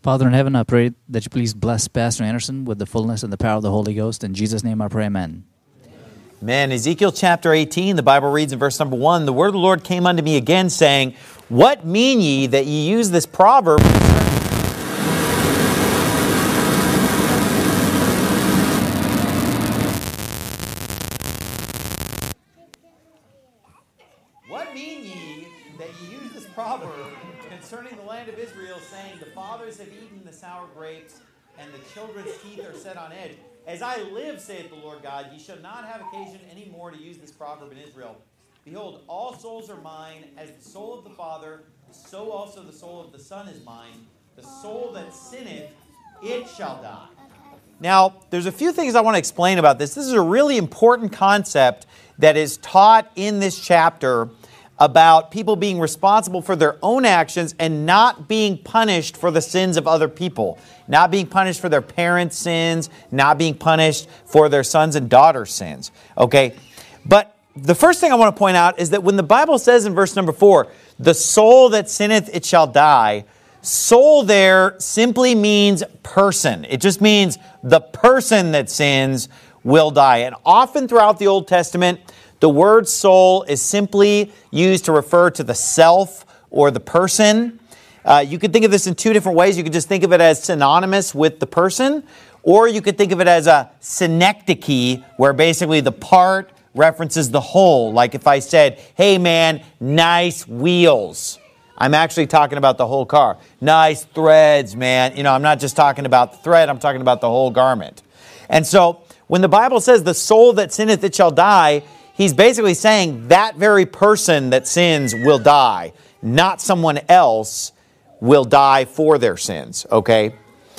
Father in heaven, I pray that you please bless Pastor Anderson with the fullness and the power of the Holy Ghost. In Jesus' name I pray, amen. Amen. Ezekiel chapter 18, the Bible reads in verse number 1, "The word of the Lord came unto me again, saying, What mean ye that ye use this proverb?" What mean ye that ye use this proverb concerning the land of Israel, saying, The fathers have eaten the sour grapes, and the children's teeth are set on edge? As I live, saith the Lord God, ye shall not have occasion any more to use this proverb in Israel. Behold, all souls are mine, as the soul of the Father, so also the soul of the Son is mine. The soul that sinneth, it shall die. Now, there's a few things I want to explain about this. This is a really important concept that is taught in this chapter about people being responsible for their own actions and not being punished for the sins of other people. Not being punished for their parents' sins, not being punished for their sons' and daughters' sins. Okay? But the first thing I want to point out is that when the Bible says in verse number 4, "The soul that sinneth, it shall die," soul there simply means person. It just means the person that sins will die. And often throughout the Old Testament, the word soul is simply used to refer to the self or the person. You could think of this in two different ways. You could just think of it as synonymous with the person, or you could think of it as a synecdoche, where basically the part references the whole. Like if I said, "Hey man, nice wheels," I'm actually talking about the whole car. "Nice threads, man." I'm not just talking about the thread, I'm talking about the whole garment. And so when the Bible says, "The soul that sinneth, it shall die," he's basically saying that very person that sins will die, not someone else will die for their sins, okay?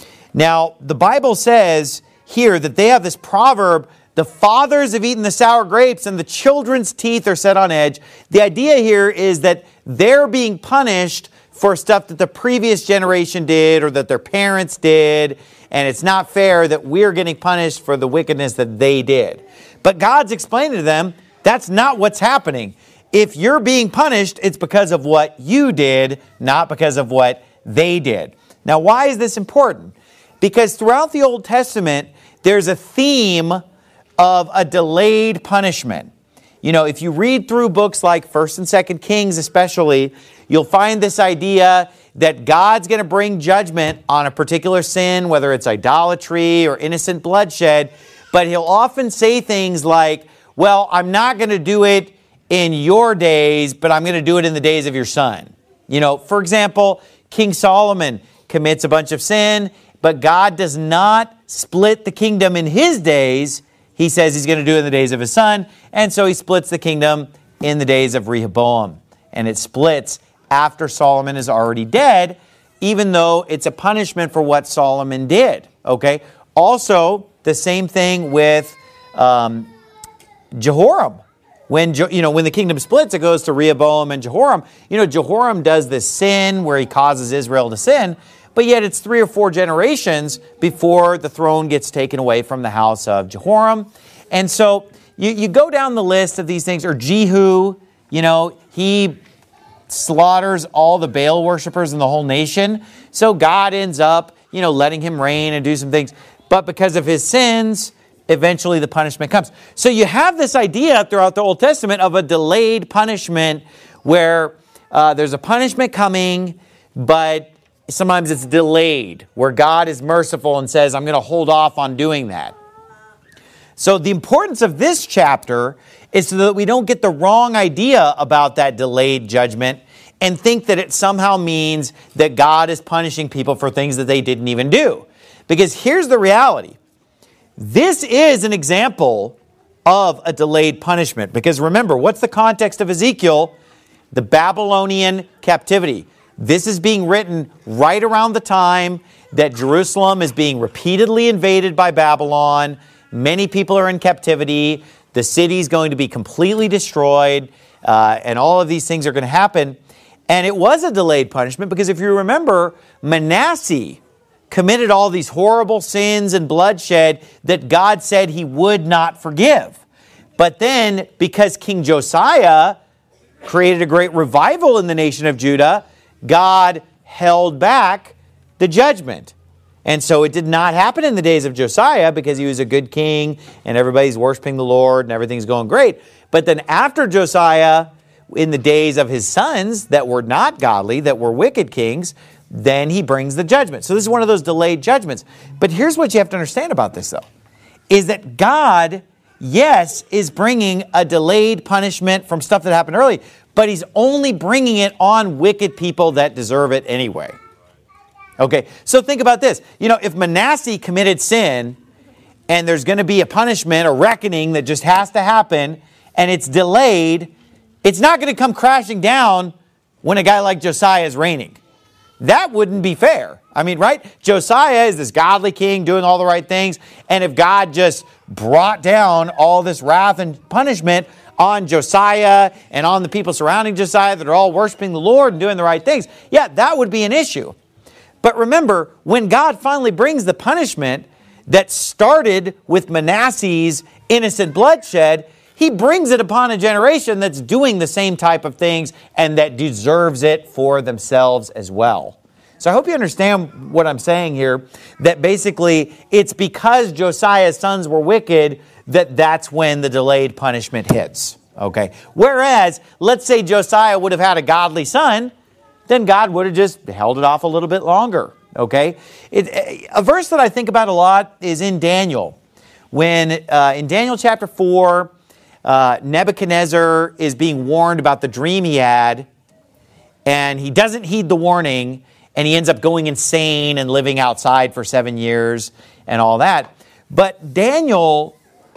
Now, the Bible says here that they have this proverb, "The fathers have eaten the sour grapes and the children's teeth are set on edge." The idea here is that they're being punished for stuff that the previous generation did or that their parents did, and it's not fair that we're getting punished for the wickedness that they did. But God's explaining to them, that's not what's happening. If you're being punished, it's because of what you did, not because of what they did. Now, why is this important? Because throughout the Old Testament, there's a theme of a delayed punishment. If you read through books like 1st and 2nd Kings especially, you'll find this idea that God's going to bring judgment on a particular sin, whether it's idolatry or innocent bloodshed, but he'll often say things like, "Well, I'm not going to do it in your days, but I'm going to do it in the days of your son." For example, King Solomon commits a bunch of sin, but God does not split the kingdom in his days. He says he's going to do it in the days of his son, and so he splits the kingdom in the days of Rehoboam. And it splits after Solomon is already dead, even though it's a punishment for what Solomon did. Okay. Also, the same thing with Jehoram. When the kingdom splits, it goes to Rehoboam and Jehoram. Jehoram does this sin where he causes Israel to sin, but yet it's 3 or 4 generations before the throne gets taken away from the house of Jehoram. And so you go down the list of these things, or Jehu, he slaughters all the Baal worshipers in the whole nation. So God ends up, letting him reign and do some things. But because of his sins, eventually the punishment comes. So you have this idea throughout the Old Testament of a delayed punishment where there's a punishment coming, but sometimes it's delayed, where God is merciful and says, "I'm going to hold off on doing that." So the importance of this chapter is so that we don't get the wrong idea about that delayed judgment and think that it somehow means that God is punishing people for things that they didn't even do. Because here's the reality. This is an example of a delayed punishment. Because remember, what's the context of Ezekiel? The Babylonian captivity. This is being written right around the time that Jerusalem is being repeatedly invaded by Babylon. Many people are in captivity. The city's going to be completely destroyed. And all of these things are going to happen. And it was a delayed punishment because if you remember, Manasseh committed all these horrible sins and bloodshed that God said he would not forgive. But then, because King Josiah created a great revival in the nation of Judah, God held back the judgment. And so it did not happen in the days of Josiah because he was a good king and everybody's worshiping the Lord and everything's going great. But then after Josiah, in the days of his sons that were not godly, that were wicked kings, then he brings the judgment. So this is one of those delayed judgments. But here's what you have to understand about this, though, is that God, yes, is bringing a delayed punishment from stuff that happened early, but he's only bringing it on wicked people that deserve it anyway. Okay, so think about this. You know, if Manasseh committed sin and there's going to be a punishment, a reckoning that just has to happen, and it's delayed, it's not going to come crashing down when a guy like Josiah is reigning. That wouldn't be fair. I mean, right? Josiah is this godly king doing all the right things, and if God just brought down all this wrath and punishment on Josiah and on the people surrounding Josiah that are all worshiping the Lord and doing the right things, yeah, that would be an issue. But remember, when God finally brings the punishment that started with Manasseh's innocent bloodshed, he brings it upon a generation that's doing the same type of things and that deserves it for themselves as well. So I hope you understand what I'm saying here, that basically it's because Josiah's sons were wicked that that's when the delayed punishment hits. Okay. Whereas, let's say Josiah would have had a godly son, then God would have just held it off a little bit longer, okay? A verse that I think about a lot is in Daniel. When in Daniel chapter 4, Nebuchadnezzar is being warned about the dream he had, and he doesn't heed the warning, and he ends up going insane and living outside for 7 years and all that. But Daniel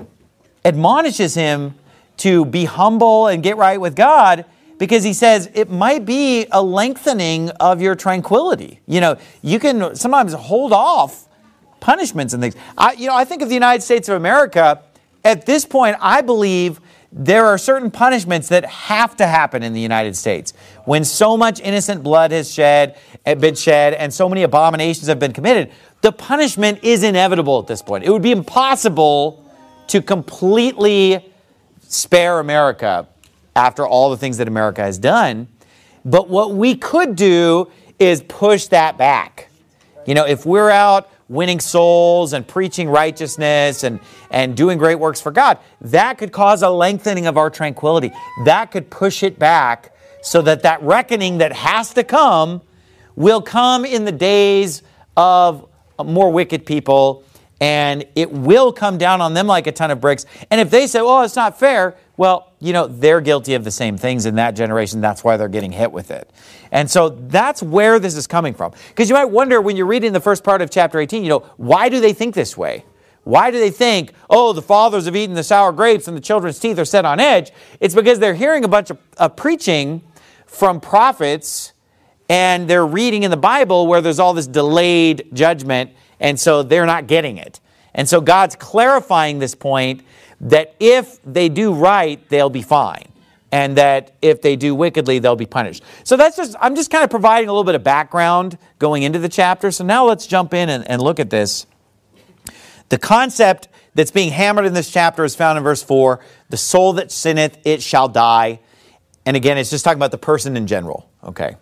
admonishes him to be humble and get right with God, because he says it might be a lengthening of your tranquility. You know, you can sometimes hold off punishments and things. I think of the United States of America. At this point, I believe there are certain punishments that have to happen in the United States. When so much innocent blood has been shed, and so many abominations have been committed, the punishment is inevitable at this point. It would be impossible to completely spare America after all the things that America has done. But what we could do is push that back. You know, if we're out winning souls and preaching righteousness and doing great works for God, that could cause a lengthening of our tranquility. That could push it back so that that reckoning that has to come will come in the days of more wicked people, and it will come down on them like a ton of bricks. And if they say, oh, it's not fair, well, you know, they're guilty of the same things in that generation. That's why they're getting hit with it. And so that's where this is coming from. Because you might wonder when you're reading the first part of chapter 18, you know, why do they think this way? Why do they think, oh, the fathers have eaten the sour grapes and the children's teeth are set on edge? It's because they're hearing a bunch of preaching from prophets, and they're reading in the Bible where there's all this delayed judgment, and so they're not getting it. And so God's clarifying this point that if they do right, they'll be fine. And that if they do wickedly, they'll be punished. So I'm just kind of providing a little bit of background going into the chapter. So now let's jump in and look at this. The concept that's being hammered in this chapter is found in verse 4. The soul that sinneth, it shall die. And again, it's just talking about the person in general. Okay.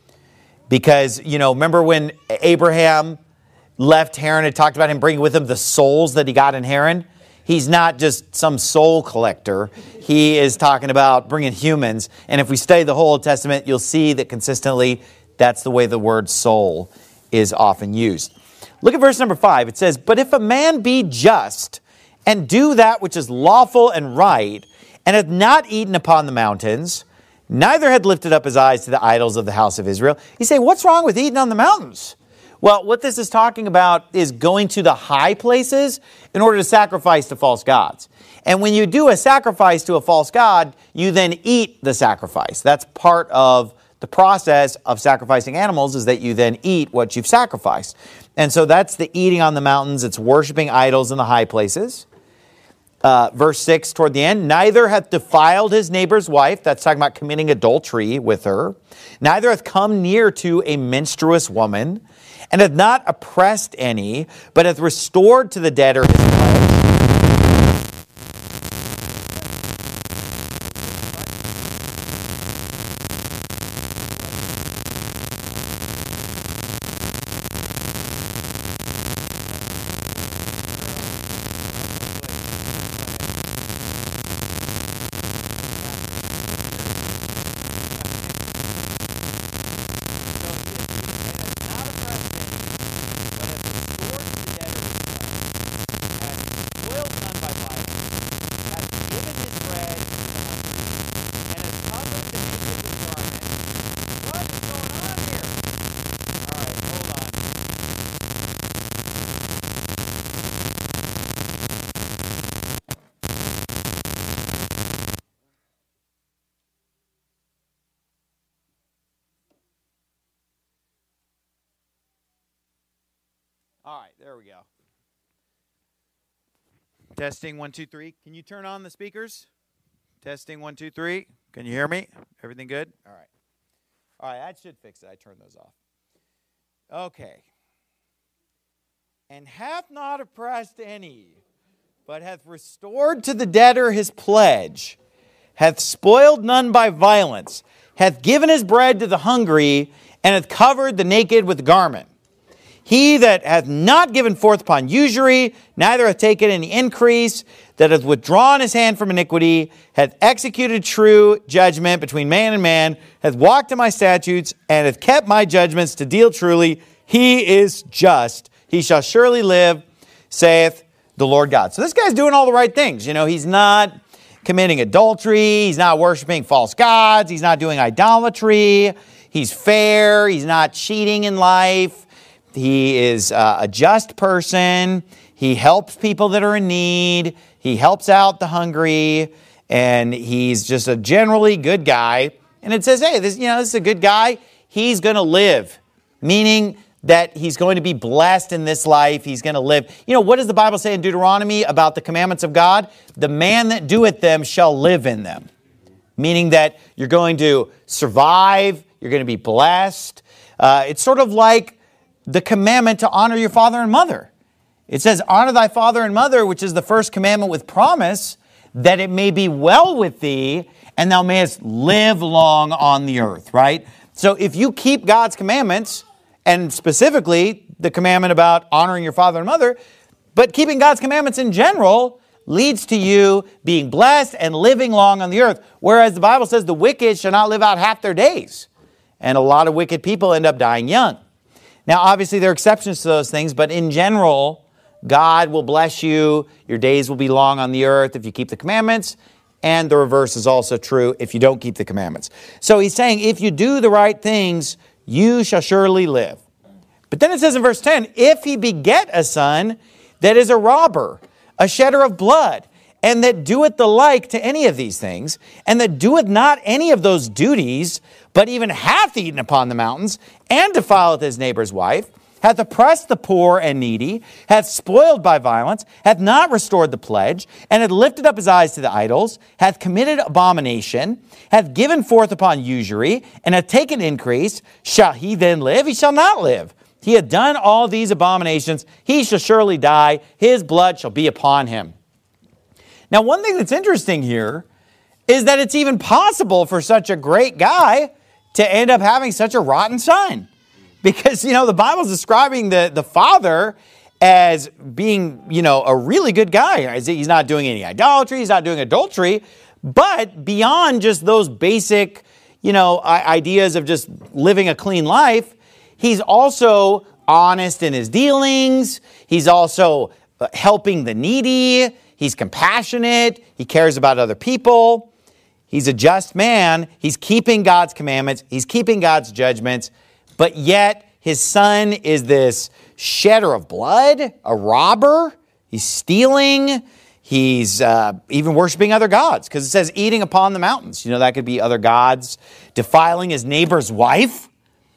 Because, you know, remember when Abraham left Haran, it talked about him bringing with him the souls that he got in Haran? He's not just some soul collector. He is talking about bringing humans. And if we study the whole Old Testament, you'll see that consistently that's the way the word soul is often used. Look at verse number 5. It says, but if a man be just and do that which is lawful and right, and hath not eaten upon the mountains, neither had lifted up his eyes to the idols of the house of Israel. You say, what's wrong with eating on the mountains? Well, what this is talking about is going to the high places in order to sacrifice to false gods. And when you do a sacrifice to a false god, you then eat the sacrifice. That's part of the process of sacrificing animals, is that you then eat what you've sacrificed. And so that's the eating on the mountains. It's worshiping idols in the high places. Verse 6 toward the end, neither hath defiled his neighbor's wife. That's talking about committing adultery with her. Neither hath come near to a menstruous woman, and hath not oppressed any, but hath restored to the debtor his pledge. All right, there we go. Testing 1, 2, 3. Can you turn on the speakers? Testing 1, 2, 3. Can you hear me? Everything good? All right. All right, that should fix it. I turned those off. Okay. And hath not oppressed any, but hath restored to the debtor his pledge, hath spoiled none by violence, hath given his bread to the hungry, and hath covered the naked with garment. He that hath not given forth upon usury, neither hath taken any increase, that hath withdrawn his hand from iniquity, hath executed true judgment between man and man, hath walked in my statutes, and hath kept my judgments to deal truly, he is just. He shall surely live, saith the Lord God. So this guy's doing all the right things. You know, he's not committing adultery. He's not worshiping false gods. He's not doing idolatry. He's fair. He's not cheating in life. He is a just person. He helps people that are in need. He helps out the hungry. And he's just a generally good guy. And it says, hey, this is a good guy. He's going to live. Meaning that he's going to be blessed in this life. He's going to live. You know, what does the Bible say in Deuteronomy about the commandments of God? The man that doeth them shall live in them. Meaning that you're going to survive. You're going to be blessed. It's sort of like the commandment to honor your father and mother. It says, honor thy father and mother, which is the first commandment with promise, that it may be well with thee, and thou mayest live long on the earth, right? So if you keep God's commandments, and specifically the commandment about honoring your father and mother, but keeping God's commandments in general leads to you being blessed and living long on the earth. Whereas the Bible says the wicked shall not live out half their days. And a lot of wicked people end up dying young. Now, obviously, there are exceptions to those things, but in general, God will bless you. Your days will be long on the earth if you keep the commandments. And the reverse is also true if you don't keep the commandments. So he's saying, if you do the right things, you shall surely live. But then it says in verse 10, if he beget a son that is a robber, a shedder of blood, and that doeth the like to any of these things, and that doeth not any of those duties, but even hath eaten upon the mountains, and defileth his neighbor's wife, hath oppressed the poor and needy, hath spoiled by violence, hath not restored the pledge, and hath lifted up his eyes to the idols, hath committed abomination, hath given forth upon usury, and hath taken increase, shall he then live? He shall not live. He hath done all these abominations. He shall surely die. His blood shall be upon him. Now, one thing that's interesting here is that it's even possible for such a great guy to end up having such a rotten son. Because, the Bible's describing the father as being, a really good guy. He's not doing any idolatry. He's not doing adultery. But beyond just those basic, ideas of just living a clean life, he's also honest in his dealings. He's also helping the needy. He's compassionate. He cares about other people. He's a just man. He's keeping God's commandments. He's keeping God's judgments. But yet his son is this shedder of blood, a robber. He's stealing. He's even worshiping other gods, because it says eating upon the mountains. That could be other gods. Defiling his neighbor's wife.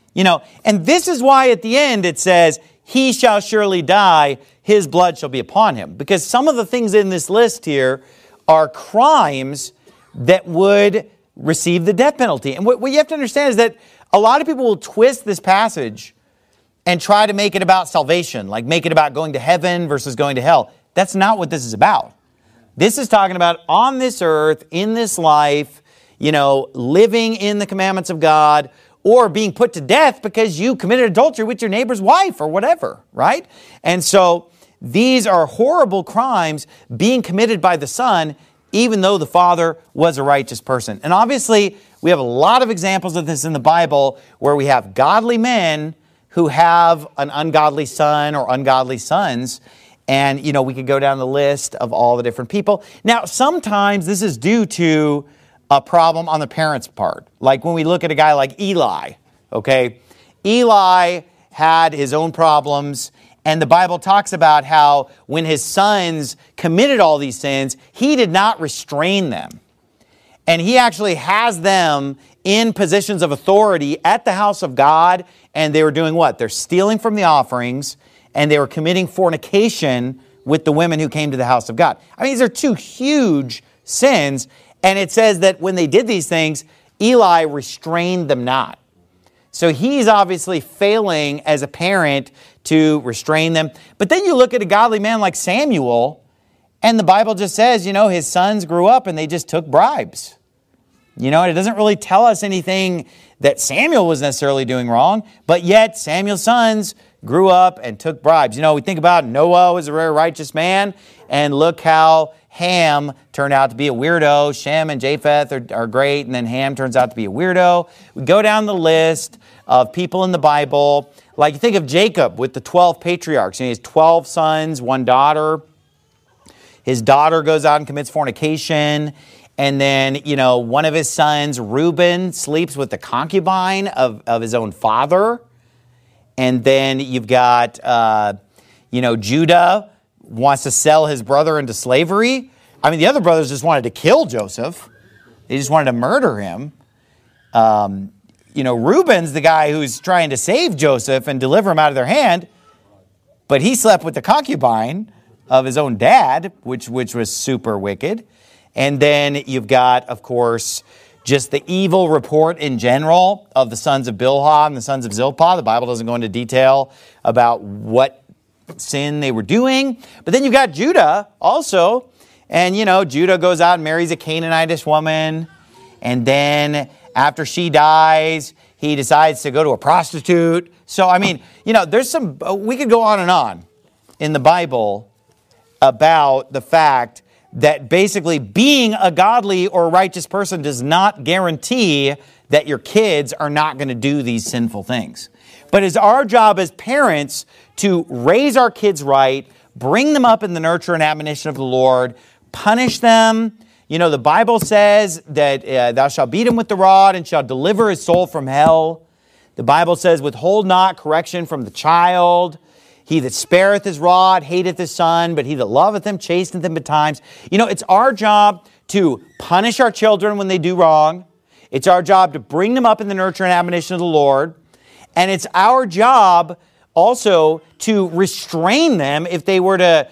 And this is why at the end it says, he shall surely die, his blood shall be upon him. Because some of the things in this list here are crimes that would receive the death penalty. And what you have to understand is that a lot of people will twist this passage and try to make it about salvation, like make it about going to heaven versus going to hell. That's not what this is about. This is talking about on this earth, in this life, living in the commandments of God, or being put to death because you committed adultery with your neighbor's wife or whatever, right? And so these are horrible crimes being committed by the son, even though the father was a righteous person. And obviously, we have a lot of examples of this in the Bible where we have godly men who have an ungodly son or ungodly sons. And, we could go down the list of all the different people. Now, sometimes this is due to a problem on the parents' part. Like when we look at a guy like Eli, okay? Eli had his own problems, and the Bible talks about how when his sons committed all these sins, he did not restrain them. And he actually has them in positions of authority at the house of God, and they were doing what? They're stealing from the offerings, and they were committing fornication with the women who came to the house of God. I mean, these are two huge sins, and it says that when they did these things, Eli restrained them not. So he's obviously failing as a parent to restrain them. But then you look at a godly man like Samuel, and the Bible just says, his sons grew up and they just took bribes. And it doesn't really tell us anything that Samuel was necessarily doing wrong, but yet Samuel's sons grew up and took bribes. We think about Noah was a very righteous man, and look how Ham turned out to be a weirdo. Shem and Japheth are great, and then Ham turns out to be a weirdo. We go down the list of people in the Bible. Like you think of Jacob with the 12 patriarchs. He has 12 sons, one daughter. His daughter goes out and commits fornication. And then, one of his sons, Reuben, sleeps with the concubine of his own father. And then you've got, Judah wants to sell his brother into slavery. I mean, the other brothers just wanted to kill Joseph. They just wanted to murder him. Reuben's the guy who's trying to save Joseph and deliver him out of their hand. But he slept with the concubine of his own dad, which was super wicked. And then you've got, of course, just the evil report in general of the sons of Bilhah and the sons of Zilpah. The Bible doesn't go into detail about what sin they were doing. But then you've got Judah also. And, Judah goes out and marries a Canaanitish woman. And then after she dies, he decides to go to a prostitute. So, I mean, there's we could go on in the Bible about the fact that basically being a godly or righteous person does not guarantee that your kids are not going to do these sinful things. But it's our job as parents to raise our kids right, bring them up in the nurture and admonition of the Lord, punish them. The Bible says that thou shalt beat him with the rod and shalt deliver his soul from hell. The Bible says, withhold not correction from the child. He that spareth his rod hateth his son, but he that loveth him chasteneth him betimes. It's our job to punish our children when they do wrong. It's our job to bring them up in the nurture and admonition of the Lord. And it's our job also to restrain them if they were to,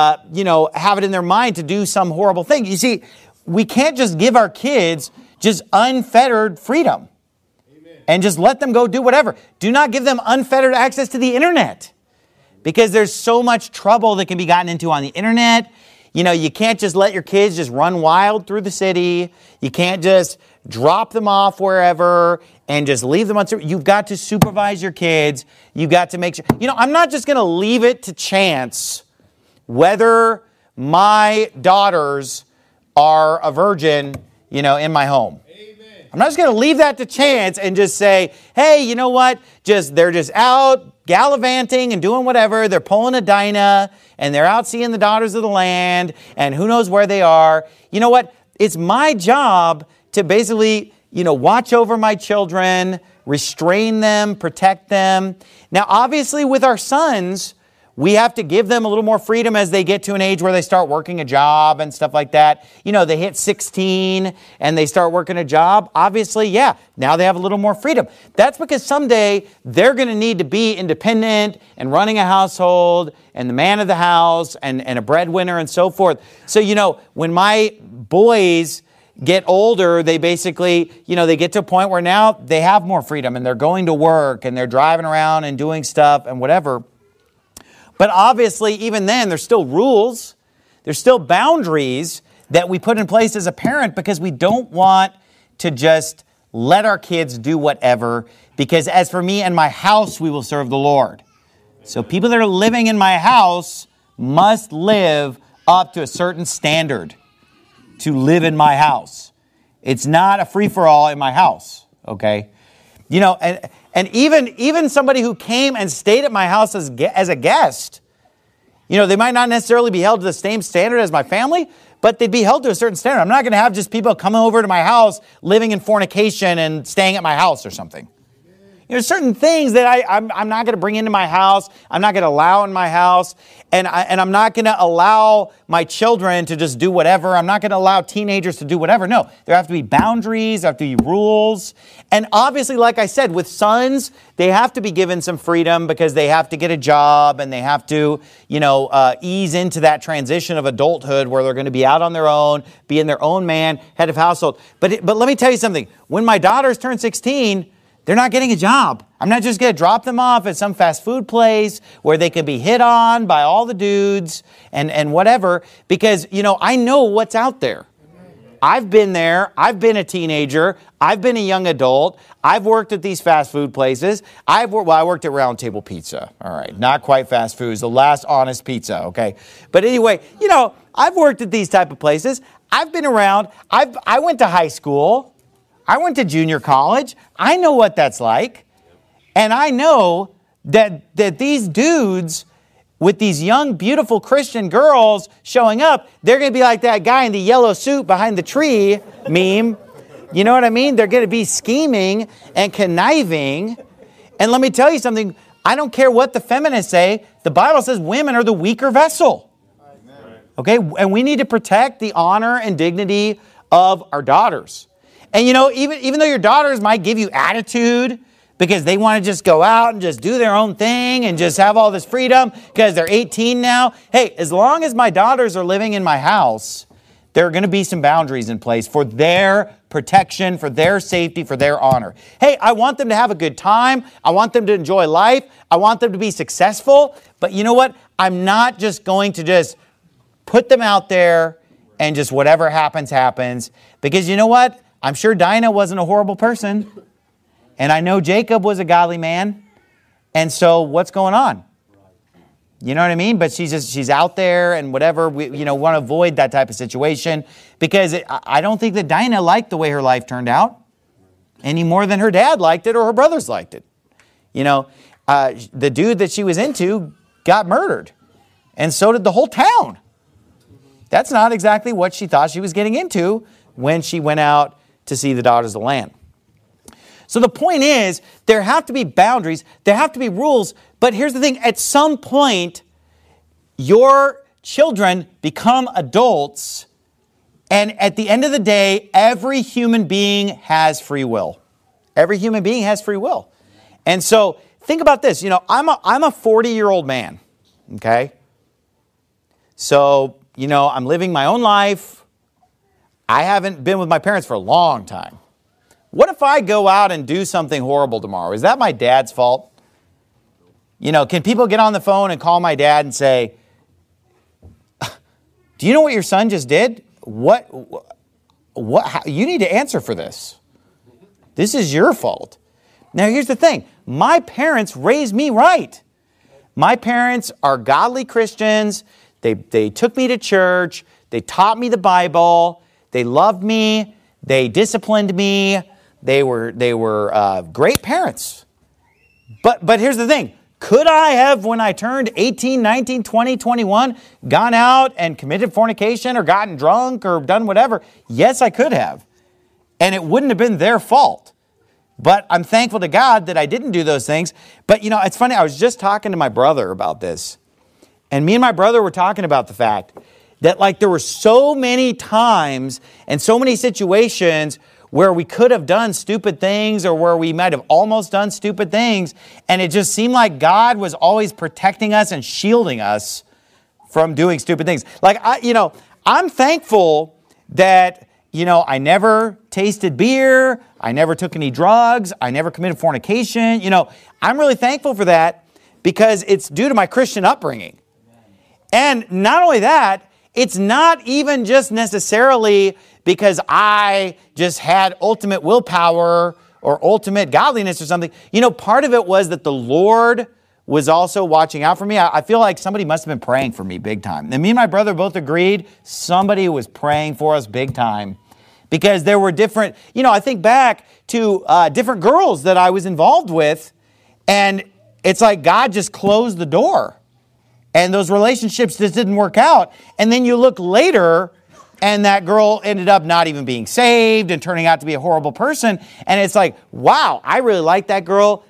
have it in their mind to do some horrible thing. You see, we can't just give our kids just unfettered freedom. Amen. And just let them go do whatever. Do not give them unfettered access to the internet. Because there's so much trouble that can be gotten into on the internet. You can't just let your kids just run wild through the city. You can't just drop them off wherever and just leave them on. You've got to supervise your kids. You've got to make sure. I'm not just going to leave it to chance whether my daughters are a virgin, in my home. Amen. I'm not just going to leave that to chance and just say, hey, you know what? They're just out gallivanting and doing whatever. They're pulling a Dinah and they're out seeing the daughters of the land and who knows where they are. You know what? It's my job to basically, watch over my children, restrain them, protect them. Now, obviously with our sons, we have to give them a little more freedom as they get to an age where they start working a job and stuff like that. They hit 16 and they start working a job. Obviously, now they have a little more freedom. That's because someday they're going to need to be independent and running a household and the man of the house and a breadwinner and so forth. So, when my boys get older, they basically, they get to a point where now they have more freedom and they're going to work and they're driving around and doing stuff and whatever. But obviously, even then, there's still rules. There's still boundaries that we put in place as a parent because we don't want to just let our kids do whatever. Because as for me and my house, we will serve the Lord. So people that are living in my house must live up to a certain standard to live in my house. It's not a free-for-all in my house, okay? And even somebody who came and stayed at my house as a guest, they might not necessarily be held to the same standard as my family, but they'd be held to a certain standard. I'm not going to have just people coming over to my house, living in fornication and staying at my house or something. certain things that I'm not going to bring into my house. I'm not going to allow in my house. And I'm not going to allow my children to just do whatever. I'm not going to allow teenagers to do whatever. No, there have to be boundaries. There have to be rules. And obviously, like I said, with sons, they have to be given some freedom because they have to get a job and they have to, ease into that transition of adulthood where they're going to be out on their own, being their own man, head of household. But let me tell you something. When my daughters turn 16, they're not getting a job. I'm not just going to drop them off at some fast food place where they could be hit on by all the dudes and whatever, because, I know what's out there. I've been there. I've been a teenager. I've been a young adult. I've worked at these fast food places. I worked at Round Table Pizza. All right. Not quite fast food. It's the last honest pizza. Okay. But anyway, I've worked at these type of places. I've been around. I went to high school. I went to junior college. I know what that's like. And I know that these dudes with these young, beautiful Christian girls showing up, they're going to be like that guy in the yellow suit behind the tree meme. You know what I mean? They're going to be scheming and conniving. And let me tell you something. I don't care what the feminists say. The Bible says women are the weaker vessel. Okay? And we need to protect the honor and dignity of our daughters. And even though your daughters might give you attitude because they want to just go out and just do their own thing and just have all this freedom because they're 18 now. Hey, as long as my daughters are living in my house, there are going to be some boundaries in place for their protection, for their safety, for their honor. Hey, I want them to have a good time. I want them to enjoy life. I want them to be successful. But you know what? I'm not just going to just put them out there and just whatever happens, happens. Because you know what? I'm sure Dinah wasn't a horrible person. And I know Jacob was a godly man. And so what's going on? You know what I mean? But she's out there and whatever. We want to avoid that type of situation because I don't think that Dinah liked the way her life turned out any more than her dad liked it or her brothers liked it. The dude that she was into got murdered. And so did the whole town. That's not exactly what she thought she was getting into when she went out to see the daughters of the land. So the point is, there have to be boundaries, there have to be rules, but here's the thing, at some point, your children become adults, and at the end of the day, every human being has free will. Every human being has free will. And so, think about this, I'm a 40-year-old man, okay? So, I'm living my own life. I haven't been with my parents for a long time. What if I go out and do something horrible tomorrow? Is that my dad's fault? Can people get on the phone and call my dad and say, do you know what your son just did? What, you need to answer for this. This is your fault. Now, here's the thing. My parents raised me right. My parents are godly Christians. They took me to church. They taught me the Bible. They loved me. They disciplined me. They were great parents. But here's the thing. Could I have, when I turned 18, 19, 20, 21, gone out and committed fornication or gotten drunk or done whatever? Yes, I could have. And it wouldn't have been their fault. But I'm thankful to God that I didn't do those things. But, it's funny. I was just talking to my brother about this. And me and my brother were talking about the fact that there were so many times and so many situations where we could have done stupid things or where we might have almost done stupid things. And it just seemed like God was always protecting us and shielding us from doing stupid things. I'm thankful that, I never tasted beer. I never took any drugs. I never committed fornication. I'm really thankful for that because it's due to my Christian upbringing. And not only that, it's not even just necessarily because I just had ultimate willpower or ultimate godliness or something. Part of it was that the Lord was also watching out for me. I feel like somebody must have been praying for me big time. And me and my brother both agreed somebody was praying for us big time. Because there were different, I think back to different girls that I was involved with. And it's like God just closed the door. And those relationships just didn't work out. And then you look later, and that girl ended up not even being saved and turning out to be a horrible person. And it's like, wow, I really like that girl.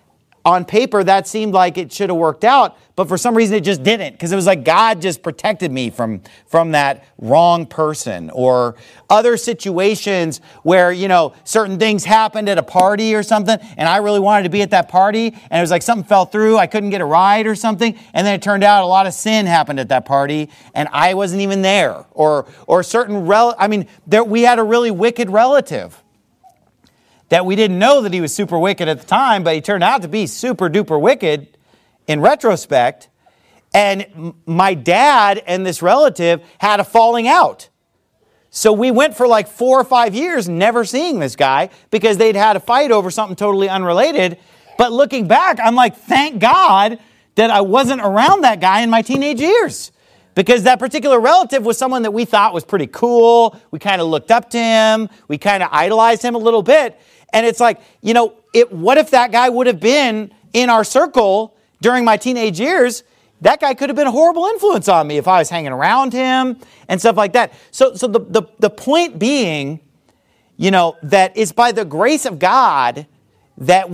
on paper, that seemed like it should have worked out, but for some reason it just didn't, because it was like God just protected me from that wrong person. Or other situations where, certain things happened at a party or something, and I really wanted to be at that party, and it was like something fell through, I couldn't get a ride or something, and then it turned out a lot of sin happened at that party, and I wasn't even there. Or certain, we had a really wicked relative that we didn't know that he was super wicked at the time, but he turned out to be super duper wicked in retrospect. And my dad and this relative had a falling out. So we went for like 4 or 5 years never seeing this guy because they'd had a fight over something totally unrelated. But looking back, I'm like, thank God that I wasn't around that guy in my teenage years. Because that particular relative was someone that we thought was pretty cool. We kind of looked up to him. We kind of idolized him a little bit. And it's like, what if that guy would have been in our circle during my teenage years? That guy could have been a horrible influence on me if I was hanging around him and stuff like that. So the point being, that it's by the grace of God that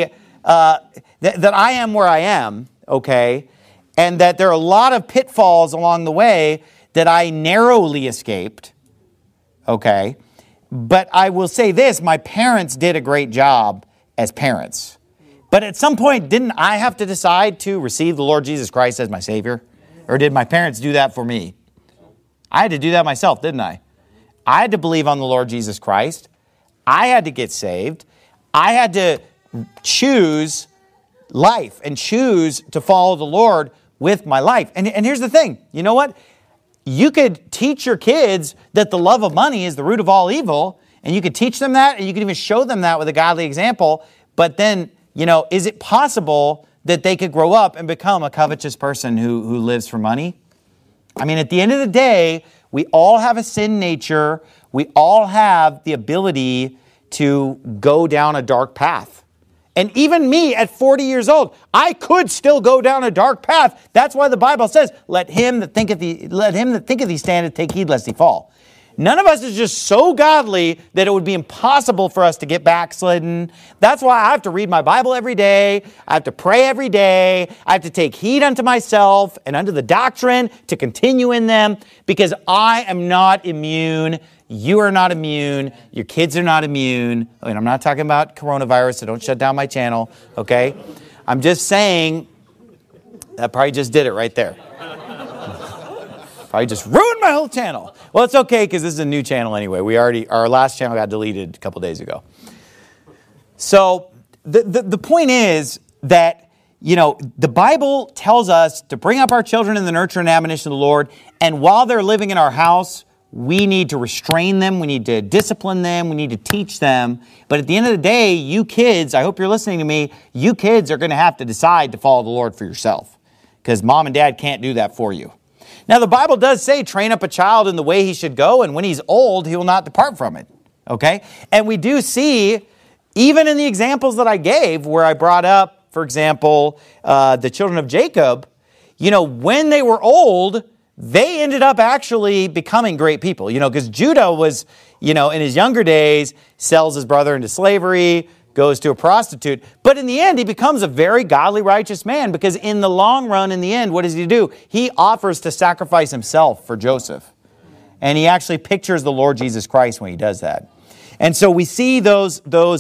that I am where I am, okay? And that there are a lot of pitfalls along the way that I narrowly escaped, okay? But I will say this, my parents did a great job as parents. But at some point, didn't I have to decide to receive the Lord Jesus Christ as my Savior? Or did my parents do that for me? I had to do that myself, didn't I? I had to believe on the Lord Jesus Christ. I had to get saved. I had to choose life and choose to follow the Lord with my life. And here's the thing, you know what? You could teach your kids that the love of money is the root of all evil, and you could teach them that, and you could even show them that with a godly example, but then, is it possible that they could grow up and become a covetous person who lives for money? I mean, at the end of the day, we all have a sin nature. We all have the ability to go down a dark path. And even me at 40 years old, I could still go down a dark path. That's why the Bible says, let him that thinketh he standeth take heed lest he fall. None of us is just so godly that it would be impossible for us to get backslidden. That's why I have to read my Bible every day. I have to pray every day. I have to take heed unto myself and unto the doctrine to continue in them, because I am not immune. You are not immune. Your kids are not immune. And I'm not talking about coronavirus, so don't shut down my channel, okay? I'm just saying, that probably just did it right there. Probably just ruined my whole channel. Well, it's okay, because this is a new channel anyway. Our last channel got deleted a couple days ago. So the point is that, the Bible tells us to bring up our children in the nurture and admonition of the Lord, and while they're living in our house, we need to restrain them. We need to discipline them. We need to teach them. But at the end of the day, you kids, I hope you're listening to me, you kids are going to have to decide to follow the Lord for yourself, because mom and dad can't do that for you. Now, the Bible does say, train up a child in the way he should go, and when he's old, he will not depart from it. Okay? And we do see, even in the examples that I gave, where I brought up, for example, the children of Jacob, when they were old, they ended up actually becoming great people, because Judah was, in his younger days, sells his brother into slavery, goes to a prostitute. But in the end, he becomes a very godly, righteous man, because in the long run, in the end, what does he do? He offers to sacrifice himself for Joseph. And he actually pictures the Lord Jesus Christ when he does that. And so we see those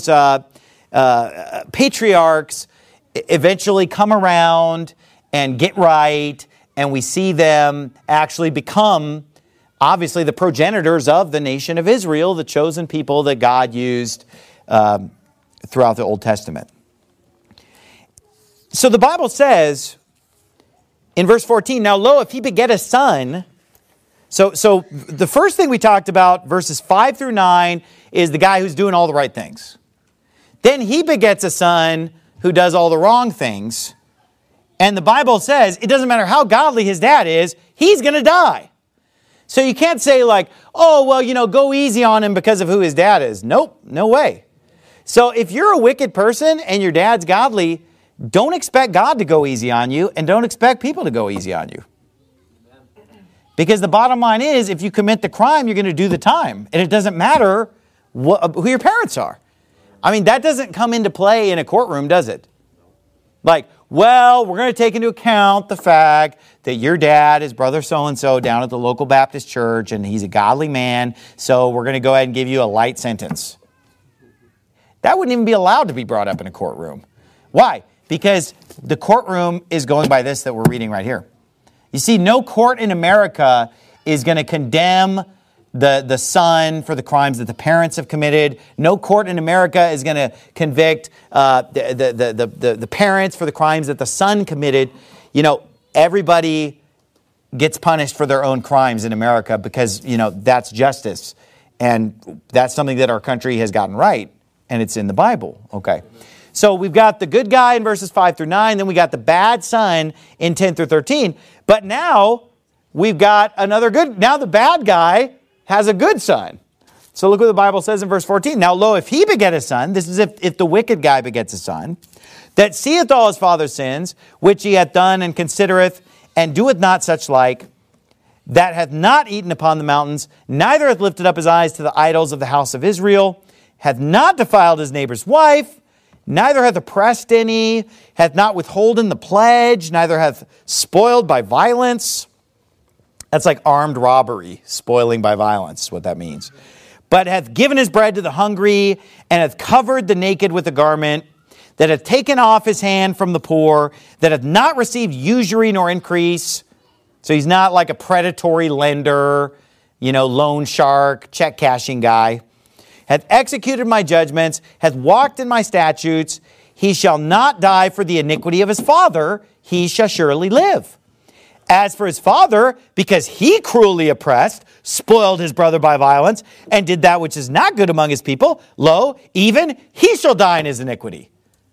patriarchs eventually come around and get right, and we see them actually become, obviously, the progenitors of the nation of Israel, the chosen people that God used throughout the Old Testament. So the Bible says in verse 14, now lo, if he beget a son. So the first thing we talked about, verses 5 through 9, is the guy who's doing all the right things. Then he begets a son who does all the wrong things. And the Bible says it doesn't matter how godly his dad is, he's going to die. So you can't say like, oh, well, go easy on him because of who his dad is. Nope, no way. So if you're a wicked person and your dad's godly, don't expect God to go easy on you, and don't expect people to go easy on you. Because the bottom line is, if you commit the crime, you're going to do the time. And it doesn't matter who your parents are. I mean, that doesn't come into play in a courtroom, does it? Like, well, we're going to take into account the fact that your dad is brother so-and-so down at the local Baptist church, and he's a godly man, so we're going to go ahead and give you a light sentence. That wouldn't even be allowed to be brought up in a courtroom. Why? Because the courtroom is going by this that we're reading right here. You see, no court in America is going to condemn the son for the crimes that the parents have committed. No court in America is going to convict the parents for the crimes that the son committed. You know, everybody gets punished for their own crimes in America because, you know, that's justice. And that's something that our country has gotten right. And it's in the Bible. Okay. So we've got the good guy in verses 5 through 9. Then we got the bad son in 10 through 13. But now we've got another good. Now the bad guy has a good son. So look what the Bible says in verse 14. Now, lo, if he beget a son, this is if the wicked guy begets a son, that seeth all his father's sins, which he hath done and considereth, and doeth not such like, that hath not eaten upon the mountains, neither hath lifted up his eyes to the idols of the house of Israel, hath not defiled his neighbor's wife, neither hath oppressed any, hath not withholden the pledge, neither hath spoiled by violence. That's like armed robbery, spoiling by violence is what that means. But hath given his bread to the hungry, and hath covered the naked with a garment, that hath taken off his hand from the poor, that hath not received usury nor increase. So he's not like a predatory lender, you know, loan shark, check cashing guy. Hath executed my judgments, hath walked in my statutes. He shall not die for the iniquity of his father, he shall surely live. As for his father, because he cruelly oppressed, spoiled his brother by violence, and did that which is not good among his people, lo, even he shall die in his iniquity.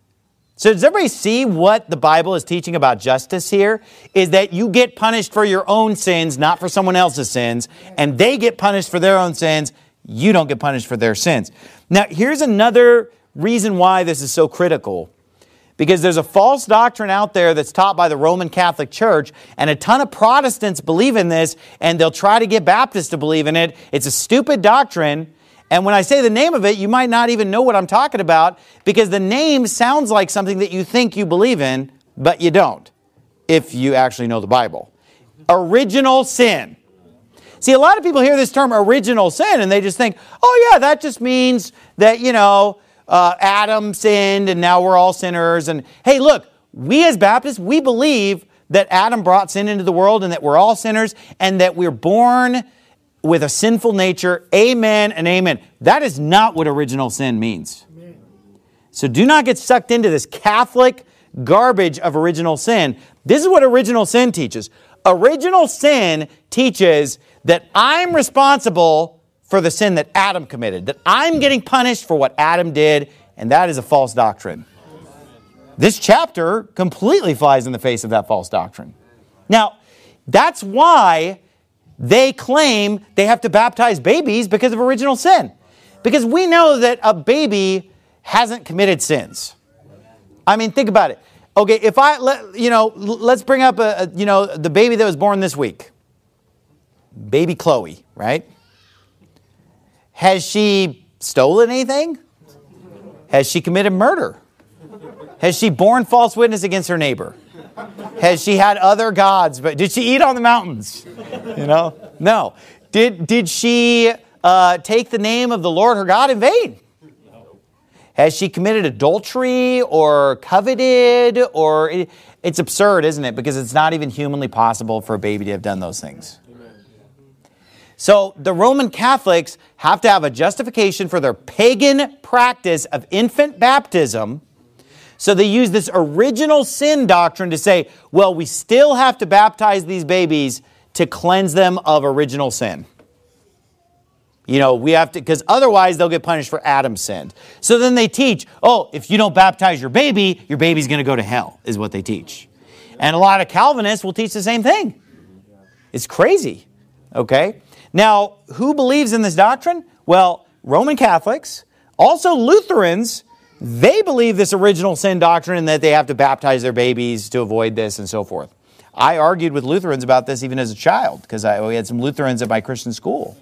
So does everybody see what the Bible is teaching about justice here? Is that you get punished for your own sins, not for someone else's sins, and they get punished for their own sins. You don't get punished for their sins. Now, here's another reason why this is so critical. Because there's a false doctrine out there that's taught by the Roman Catholic Church, and a ton of Protestants believe in this, and they'll try to get Baptists to believe in it. It's a stupid doctrine, and when I say the name of it, you might not even know what I'm talking about, because the name sounds like something that you think you believe in, but you don't, if you actually know the Bible. Original sin. See, a lot of people hear this term original sin, and they just think, oh yeah, that just means that, you know, Adam sinned and now we're all sinners. And hey, look, we as Baptists, we believe that Adam brought sin into the world and that we're all sinners and that we're born with a sinful nature. Amen and amen. That is not what original sin means. Amen. So do not get sucked into this Catholic garbage of original sin. This is what original sin teaches. Original sin teaches that I'm responsible for the sin that Adam committed, that I'm getting punished for what Adam did, and that is a false doctrine. This chapter completely flies in the face of that false doctrine. Now, that's why they claim they have to baptize babies because of original sin. Because we know that a baby hasn't committed sins. I mean, think about it. Okay, if let's bring up the baby that was born this week. Baby Chloe, right? Has she stolen anything? Has she committed murder? Has she borne false witness against her neighbor? Has she had other gods? But did she eat on the mountains? You know, no. Did she take the name of the Lord her God in vain? Has she committed adultery or coveted? Or it's absurd, isn't it? Because it's not even humanly possible for a baby to have done those things. So the Roman Catholics have to have a justification for their pagan practice of infant baptism. So they use this original sin doctrine to say, well, we still have to baptize these babies to cleanse them of original sin. You know, we have to, because otherwise they'll get punished for Adam's sin. So then they teach, oh, if you don't baptize your baby's going to go to hell, is what they teach. And a lot of Calvinists will teach the same thing. It's crazy. Okay? Now, who believes in this doctrine? Well, Roman Catholics, also Lutherans, they believe this original sin doctrine and that they have to baptize their babies to avoid this and so forth. I argued with Lutherans about this even as a child because we had some Lutherans at my Christian school.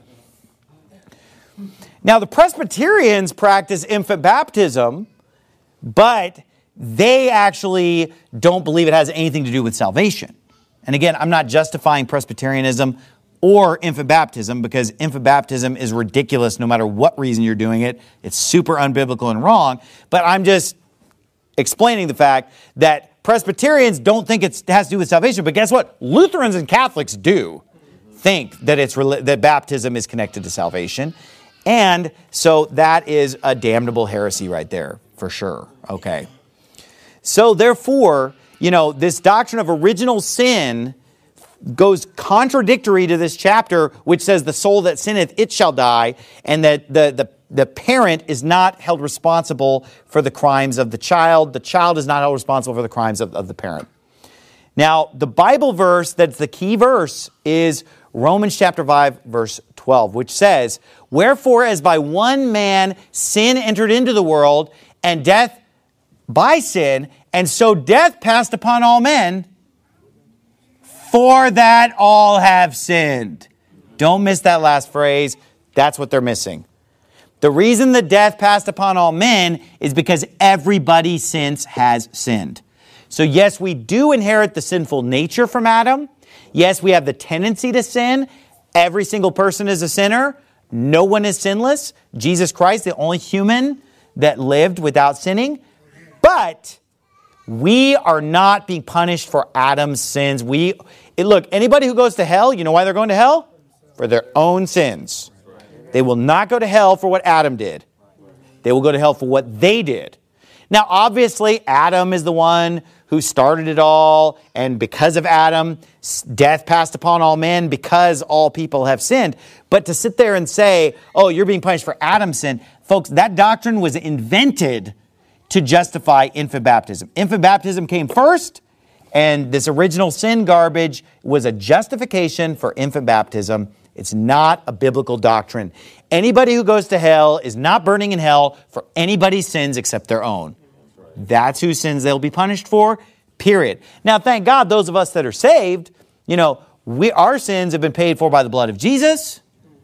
Now, the Presbyterians practice infant baptism, but they actually don't believe it has anything to do with salvation. And again, I'm not justifying Presbyterianism or infant baptism, because infant baptism is ridiculous no matter what reason you're doing it. It's super unbiblical and wrong. But I'm just explaining the fact that Presbyterians don't think it has to do with salvation. But guess what? Lutherans and Catholics do think that that baptism is connected to salvation. And so that is a damnable heresy right there, for sure. Okay. So therefore, this doctrine of original sin goes contradictory to this chapter, which says the soul that sinneth, it shall die, and that the parent is not held responsible for the crimes of the child. The child is not held responsible for the crimes of the parent. Now, the Bible verse that's the key verse is Romans chapter 5, verse 12, which says, "Wherefore, as by one man sin entered into the world, and death by sin, and so death passed upon all men, for that all have sinned." Don't miss that last phrase. That's what they're missing. The reason that death passed upon all men is because everybody since has sinned. So yes, we do inherit the sinful nature from Adam. Yes, we have the tendency to sin. Every single person is a sinner. No one is sinless. Jesus Christ, the only human that lived without sinning. But we are not being punished for Adam's sins. Look, anybody who goes to hell, you know why they're going to hell? For their own sins. They will not go to hell for what Adam did. They will go to hell for what they did. Now, obviously, Adam is the one who started it all, and because of Adam, death passed upon all men because all people have sinned. But to sit there and say, oh, you're being punished for Adam's sin, folks, that doctrine was invented to justify infant baptism. Infant baptism came first, and this original sin garbage was a justification for infant baptism. It's not a biblical doctrine. Anybody who goes to hell is not burning in hell for anybody's sins except their own. That's whose sins they'll be punished for, period. Now, thank God, those of us that are saved, our sins have been paid for by the blood of Jesus,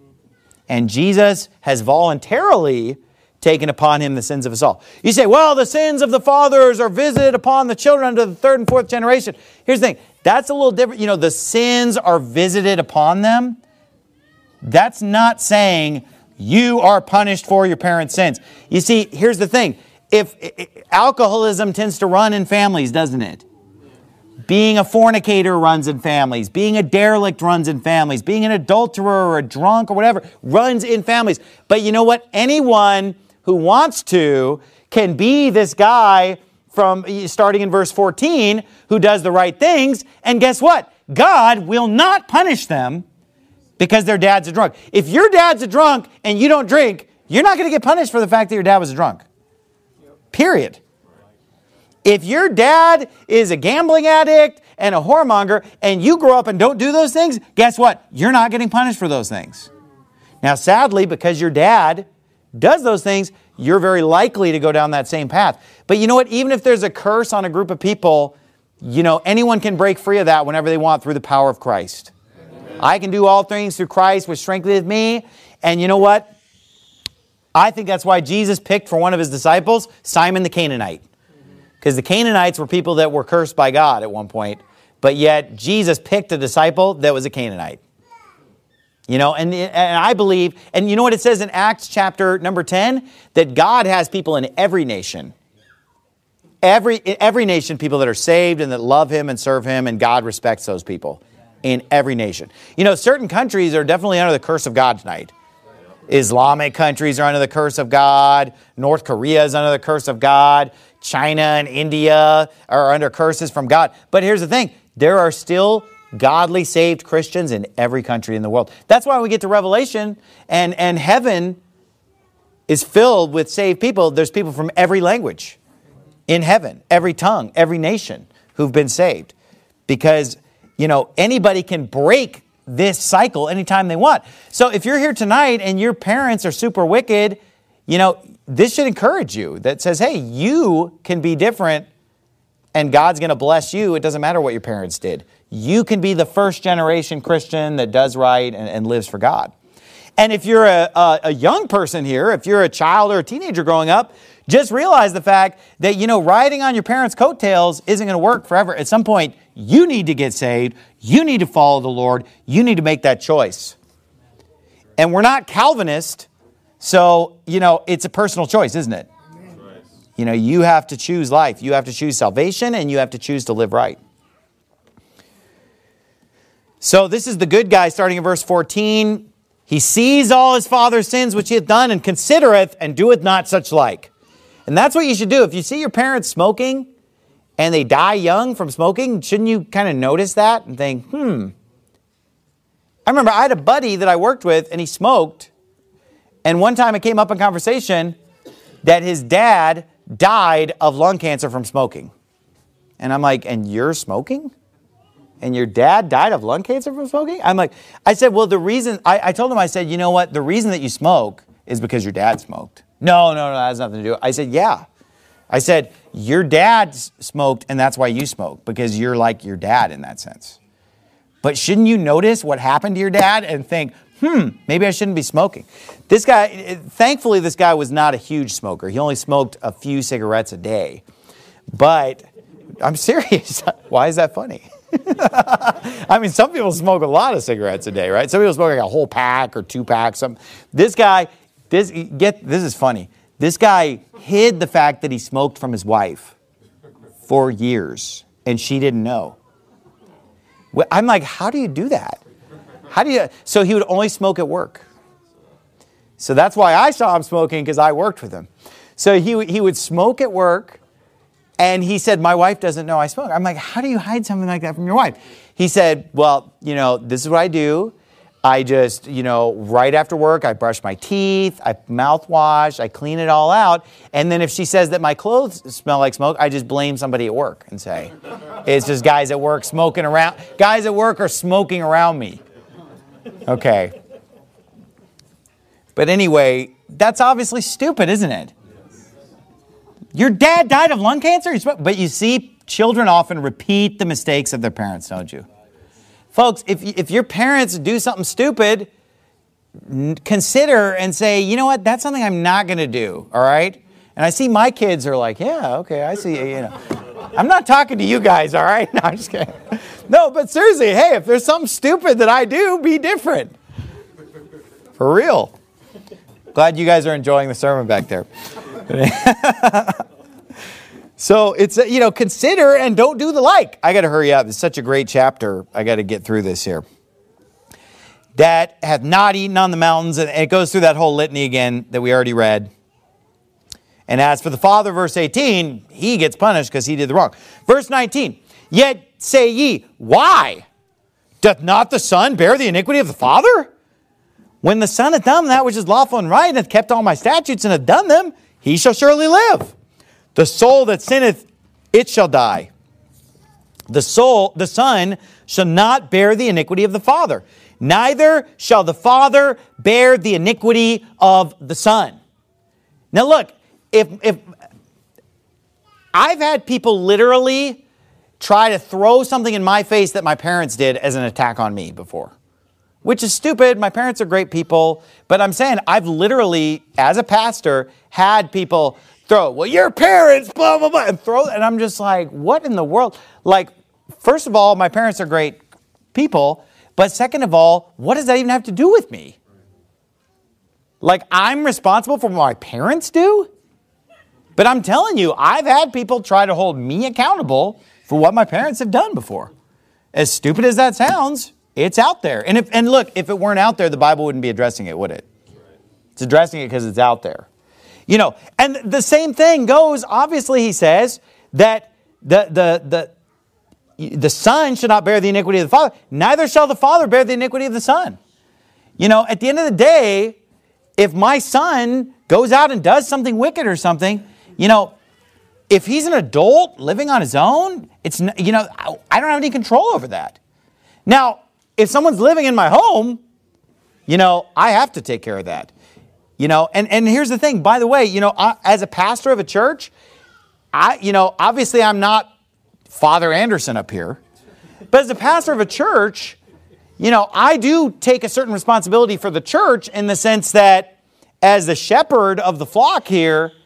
and Jesus has voluntarily taken upon him the sins of us all. You say, well, the sins of the fathers are visited upon the children unto the third and fourth generation. Here's the thing. That's a little different. The sins are visited upon them. That's not saying you are punished for your parents' sins. You see, here's the thing. If alcoholism tends to run in families, doesn't it? Being a fornicator runs in families. Being a derelict runs in families. Being an adulterer or a drunk or whatever runs in families. But you know what? Anyone who wants to can be this guy from starting in verse 14 who does the right things. And guess what? God will not punish them because their dad's a drunk. If your dad's a drunk and you don't drink, you're not going to get punished for the fact that your dad was a drunk. Period. If your dad is a gambling addict and a whoremonger and you grow up and don't do those things, guess what? You're not getting punished for those things. Now, sadly, because your dad does those things, you're very likely to go down that same path. But you know what? Even if there's a curse on a group of people, anyone can break free of that whenever they want through the power of Christ. I can do all things through Christ, which strengtheneth me. And you know what? I think that's why Jesus picked for one of his disciples Simon the Canaanite. Because the Canaanites were people that were cursed by God at one point. But yet Jesus picked a disciple that was a Canaanite. And I believe, and you know what it says in Acts chapter number 10? That God has people in every nation. Every nation, people that are saved and that love him and serve him, and God respects those people in every nation. Certain countries are definitely under the curse of God tonight. Islamic countries are under the curse of God. North Korea is under the curse of God. China and India are under curses from God. But here's the thing. There are still godly, saved Christians in every country in the world. That's why we get to Revelation and heaven is filled with saved people. There's people from every language in heaven, every tongue, every nation who've been saved. Because, anybody can break this cycle anytime they want. So if you're here tonight and your parents are super wicked, this should encourage you. That says, hey, you can be different and God's going to bless you. It doesn't matter what your parents did. You can be the first generation Christian that does right and lives for God. And if you're a young person here, if you're a child or a teenager growing up, Just realize the fact that, riding on your parents' coattails isn't going to work forever. At some point, you need to get saved. You need to follow the Lord. You need to make that choice. And we're not Calvinist, so, it's a personal choice, isn't it? You have to choose life. You have to choose salvation, and you have to choose to live right. So this is the good guy starting in verse 14. He sees all his father's sins which he hath done, and considereth, and doeth not such like. And that's what you should do. If you see your parents smoking, and they die young from smoking, shouldn't you kind of notice that and think, I remember I had a buddy that I worked with, and he smoked. And one time it came up in conversation that his dad died of lung cancer from smoking. And I'm like, and you're smoking? And your dad died of lung cancer from smoking? I said, well, the reason, I told him, I said, you know what? The reason that you smoke is because your dad smoked. No, that has nothing to do with it. I said, yeah. I said, your dad smoked, and that's why you smoke, because you're like your dad in that sense. But shouldn't you notice what happened to your dad and think, maybe I shouldn't be smoking? This guy, thankfully, this guy was not a huge smoker. He only smoked a few cigarettes a day. But I'm serious. Why is that funny? I mean, some people smoke a lot of cigarettes a day, right? Some people smoke like a whole pack or 2 packs. This guy, this is funny. This guy hid the fact that he smoked from his wife for years, and she didn't know. I'm like, how do you do that? So he would only smoke at work. So that's why I saw him smoking, because I worked with him. So he would smoke at work, and he said, my wife doesn't know I smoke. I'm like, how do you hide something like that from your wife? He said, well, this is what I do. I just, right after work, I brush my teeth, I mouthwash, I clean it all out. And then if she says that my clothes smell like smoke, I just blame somebody at work and say, it's just guys at work smoking around. Guys at work are smoking around me. Okay. But anyway, that's obviously stupid, isn't it? Your dad died of lung cancer? But you see, children often repeat the mistakes of their parents, don't you? Folks, if your parents do something stupid, consider and say, you know what, that's something I'm not going to do, all right? And I see my kids are like, yeah, okay, I see, I'm not talking to you guys, all right? No, I'm just kidding. No, but seriously, hey, if there's something stupid that I do, be different. For real. Glad you guys are enjoying the sermon back there. So it's, consider and don't do the like. I got to hurry up. It's such a great chapter. I got to get through this here. That hath not eaten on the mountains. And it goes through that whole litany again that we already read. And as for the father, verse 18, he gets punished because he did the wrong. Verse 19, yet say ye, why? Doth not the son bear the iniquity of the father? When the son hath done that which is lawful and right, and hath kept all my statutes and hath done them, he shall surely live. The soul that sinneth, it shall die. The son shall not bear the iniquity of the father. Neither shall the father bear the iniquity of the son. Now look, if I've had people literally try to throw something in my face that my parents did as an attack on me before, which is stupid. My parents are great people, but I'm saying I've literally, as a pastor, had people throw, well, your parents, blah, blah, blah, and I'm just like, what in the world? Like, first of all, my parents are great people, but second of all, what does that even have to do with me? Like, I'm responsible for what my parents do? But I'm telling you, I've had people try to hold me accountable for what my parents have done before. As stupid as that sounds, it's out there. And look, if it weren't out there, the Bible wouldn't be addressing it, would it? It's addressing it because it's out there. And the same thing goes, obviously he says that the son should not bear the iniquity of the father, neither shall the father bear the iniquity of the son. At the end of the day, if my son goes out and does something wicked or something, if he's an adult living on his own, it's, I don't have any control over that. Now, if someone's living in my home, I have to take care of that. And here's the thing, by the way, as a pastor of a church, obviously I'm not Father Anderson up here, but as a pastor of a church, I do take a certain responsibility for the church in the sense that as the shepherd of the flock here,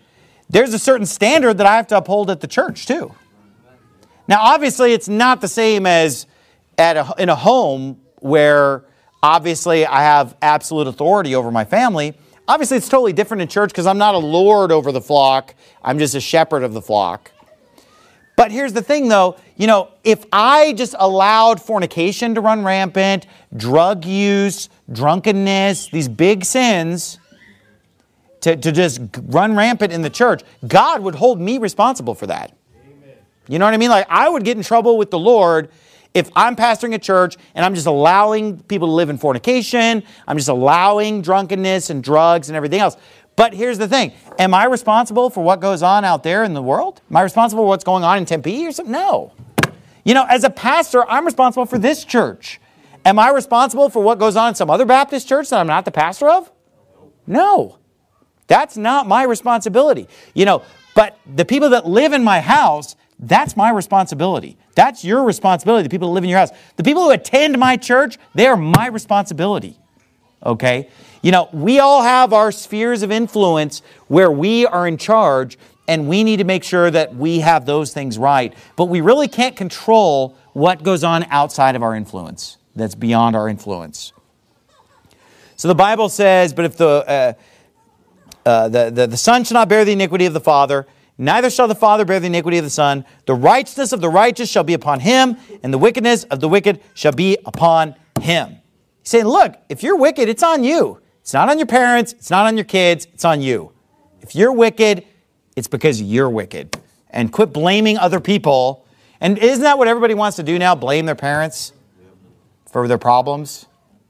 there's a certain standard that I have to uphold at the church too. Now, obviously, it's not the same as in a home where obviously I have absolute authority over my family. Obviously, it's totally different in church because I'm not a lord over the flock. I'm just a shepherd of the flock. But here's the thing, though. If I just allowed fornication to run rampant, drug use, drunkenness, these big sins to just run rampant in the church, God would hold me responsible for that. Amen. You know what I mean? Like, I would get in trouble with the Lord if I'm pastoring a church and I'm just allowing people to live in fornication, I'm just allowing drunkenness and drugs and everything else. But here's the thing. Am I responsible for what goes on out there in the world? Am I responsible for what's going on in Tempe or something? No. As a pastor, I'm responsible for this church. Am I responsible for what goes on in some other Baptist church that I'm not the pastor of? No. That's not my responsibility. But the people that live in my house, that's my responsibility. That's your responsibility, the people who live in your house. The people who attend my church, they are my responsibility. Okay? We all have our spheres of influence where we are in charge, and we need to make sure that we have those things right. But we really can't control what goes on outside of our influence, that's beyond our influence. So the Bible says, but if the Son shall not bear the iniquity of the Father, neither shall the Father bear the iniquity of the Son. The righteousness of the righteous shall be upon him, and the wickedness of the wicked shall be upon him. He's saying, look, if you're wicked, it's on you. It's not on your parents. It's not on your kids. It's on you. If you're wicked, it's because you're wicked. And quit blaming other people. And isn't that what everybody wants to do now? Blame their parents for their problems?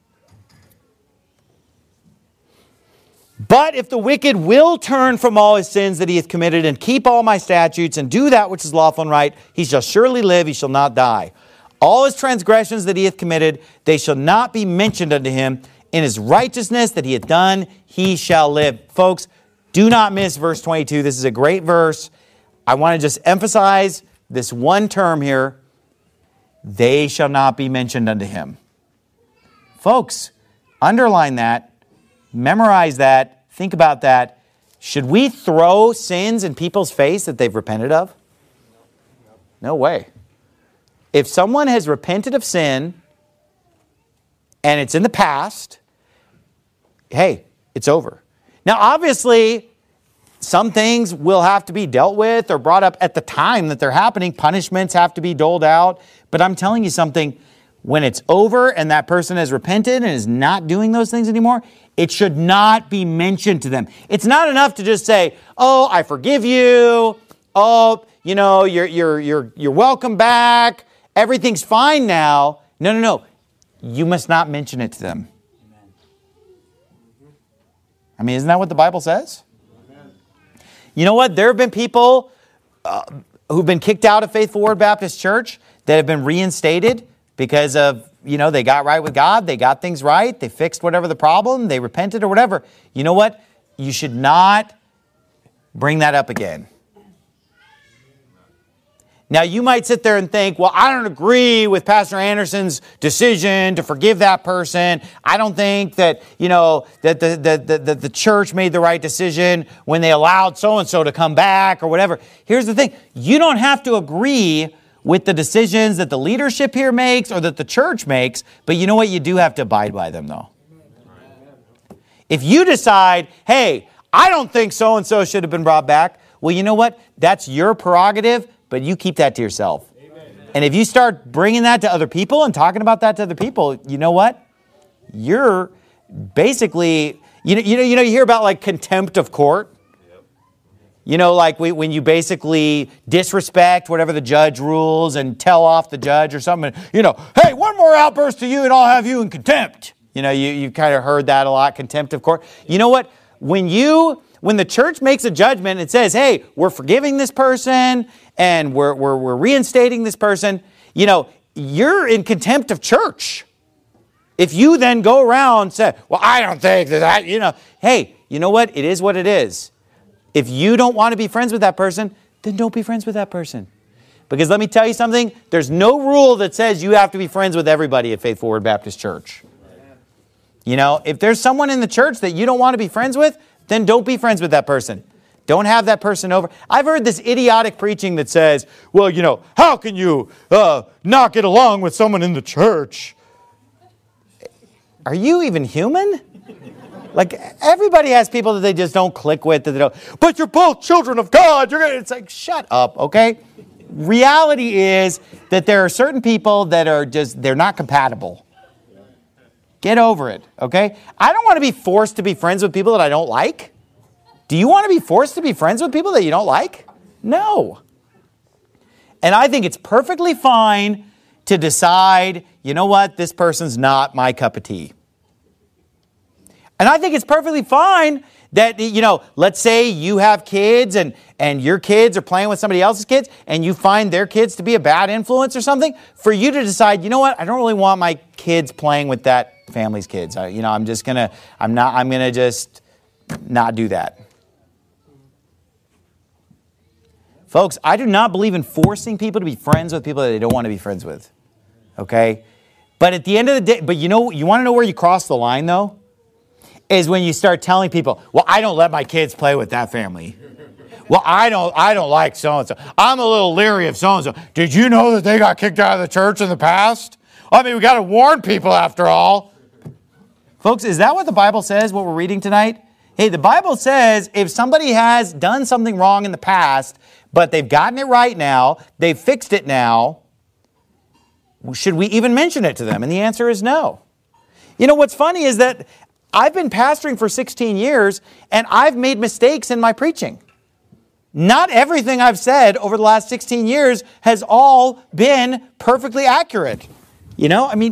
But if the wicked will turn from all his sins that he hath committed and keep all my statutes and do that which is lawful and right, he shall surely live, he shall not die. All his transgressions that he hath committed, they shall not be mentioned unto him. In his righteousness that he hath done, he shall live. Folks, do not miss verse 22. This is a great verse. I want to just emphasize this one term here. They shall not be mentioned unto him. Folks, underline that. Memorize that. Think about that. Should we throw sins in people's face that they've repented of? No way. If someone has repented of sin and it's in the past, hey, it's over. Now, obviously, some things will have to be dealt with or brought up at the time that they're happening. Punishments have to be doled out. But I'm telling you something, when it's over and that person has repented and is not doing those things anymore, it should not be mentioned to them. It's not enough to just say, oh, I forgive you. Oh, you're welcome back. Everything's fine now. No. You must not mention it to them. I mean, isn't that what the Bible says? Amen. You know what? There have been people who've been kicked out of Faithful Word Baptist Church that have been reinstated because of, they got right with God. They got things right. They fixed whatever the problem. They repented or whatever. You know what? You should not bring that up again. Now, you might sit there and think, well, I don't agree with Pastor Anderson's decision to forgive that person. I don't think that, that the church made the right decision when they allowed so-and-so to come back or whatever. Here's the thing. You don't have to agree with the decisions that the leadership here makes or that the church makes, but you know what? You do have to abide by them, though. If you decide, hey, I don't think so-and-so should have been brought back, well, you know what? That's your prerogative. But you keep that to yourself. Amen. And if you start bringing that to other people and talking about that to other people, you know what? You're basically, you hear about like contempt of court. Yep. Like when you basically disrespect whatever the judge rules and tell off the judge or something. Hey, one more outburst to you and I'll have you in contempt. You kind of heard that a lot, contempt of court. You know what? When the church makes a judgment and says, hey, we're forgiving this person and we're reinstating this person, you're in contempt of church. If you then go around and say, well, I don't think that, hey, you know what? It is what it is. If you don't want to be friends with that person, then don't be friends with that person. Because let me tell you something, there's no rule that says you have to be friends with everybody at Faithful Word Baptist Church. If there's someone in the church that you don't want to be friends with, then don't be friends with that person. Don't have that person over. I've heard this idiotic preaching that says, well, how can you not get along with someone in the church? Are you even human? Like, everybody has people that they just don't click with, that they don't, but you're both children of God. It's like, shut up, okay? Reality is that there are certain people that are they're not compatible. Get over it, okay? I don't want to be forced to be friends with people that I don't like. Do you want to be forced to be friends with people that you don't like? No. And I think it's perfectly fine to decide, you know what, this person's not my cup of tea. And I think it's perfectly fine that, let's say you have kids and your kids are playing with somebody else's kids and you find their kids to be a bad influence or something, for you to decide, you know what, I don't really want my kids playing with that family's kids. I'm going to just not do that. Folks, I do not believe in forcing people to be friends with people that they don't want to be friends with. Okay? But at the end of the day, you want to know where you cross the line though? Is when you start telling people, well, I don't let my kids play with that family. Well, I don't like so-and-so. I'm a little leery of so-and-so. Did you know that they got kicked out of the church in the past? I mean, we got to warn people after all. Folks, is that what the Bible says, what we're reading tonight? Hey, the Bible says if somebody has done something wrong in the past, but they've gotten it right now, they've fixed it now, should we even mention it to them? And the answer is no. What's funny is that I've been pastoring for 16 years, and I've made mistakes in my preaching. Not everything I've said over the last 16 years has all been perfectly accurate. Imagine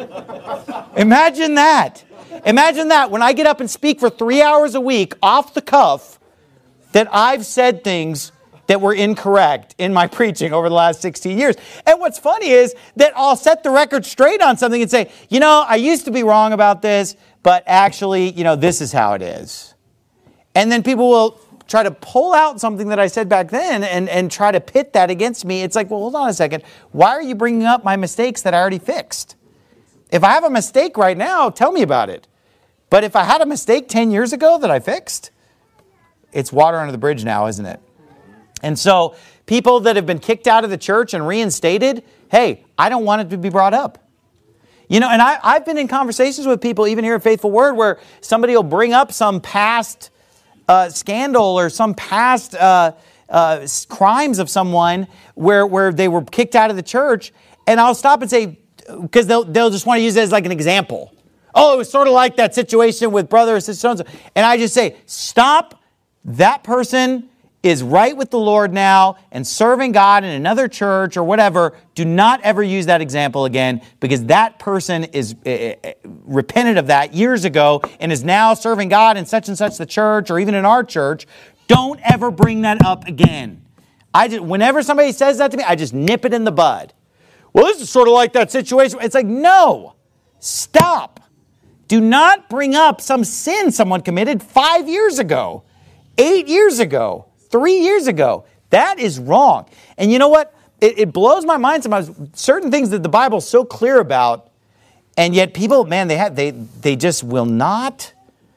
that. Imagine that when I get up and speak for 3 hours a week off the cuff, that I've said things that were incorrect in my preaching over the last 16 years. And what's funny is that I'll set the record straight on something and say, I used to be wrong about this, but actually, this is how it is. And then people will try to pull out something that I said back then and try to pit that against me. It's like, well, hold on a second. Why are you bringing up my mistakes that I already fixed? If I have a mistake right now, tell me about it. But if I had a mistake 10 years ago that I fixed, it's water under the bridge now, isn't it? And so people that have been kicked out of the church and reinstated, hey, I don't want it to be brought up. And I've been in conversations with people, even here at Faithful Word, where somebody will bring up some past scandal or some past crimes of someone where they were kicked out of the church. And I'll stop and say, because they'll just want to use it as like an example. Oh, it was sort of like that situation with brother or sister so-and-so. And I just say, stop. That person is right with the Lord now and serving God in another church or whatever. Do not ever use that example again, because that person is repented of that years ago and is now serving God in such and such the church or even in our church. Don't ever bring that up again. Whenever somebody says that to me, I just nip it in the bud. Well, this is sort of like that situation. It's like, no, stop. Do not bring up some sin someone committed 5 years ago, 8 years ago, 3 years ago. That is wrong. And you know what? It blows my mind sometimes. Certain things that the Bible's so clear about, and yet people, man, they just will not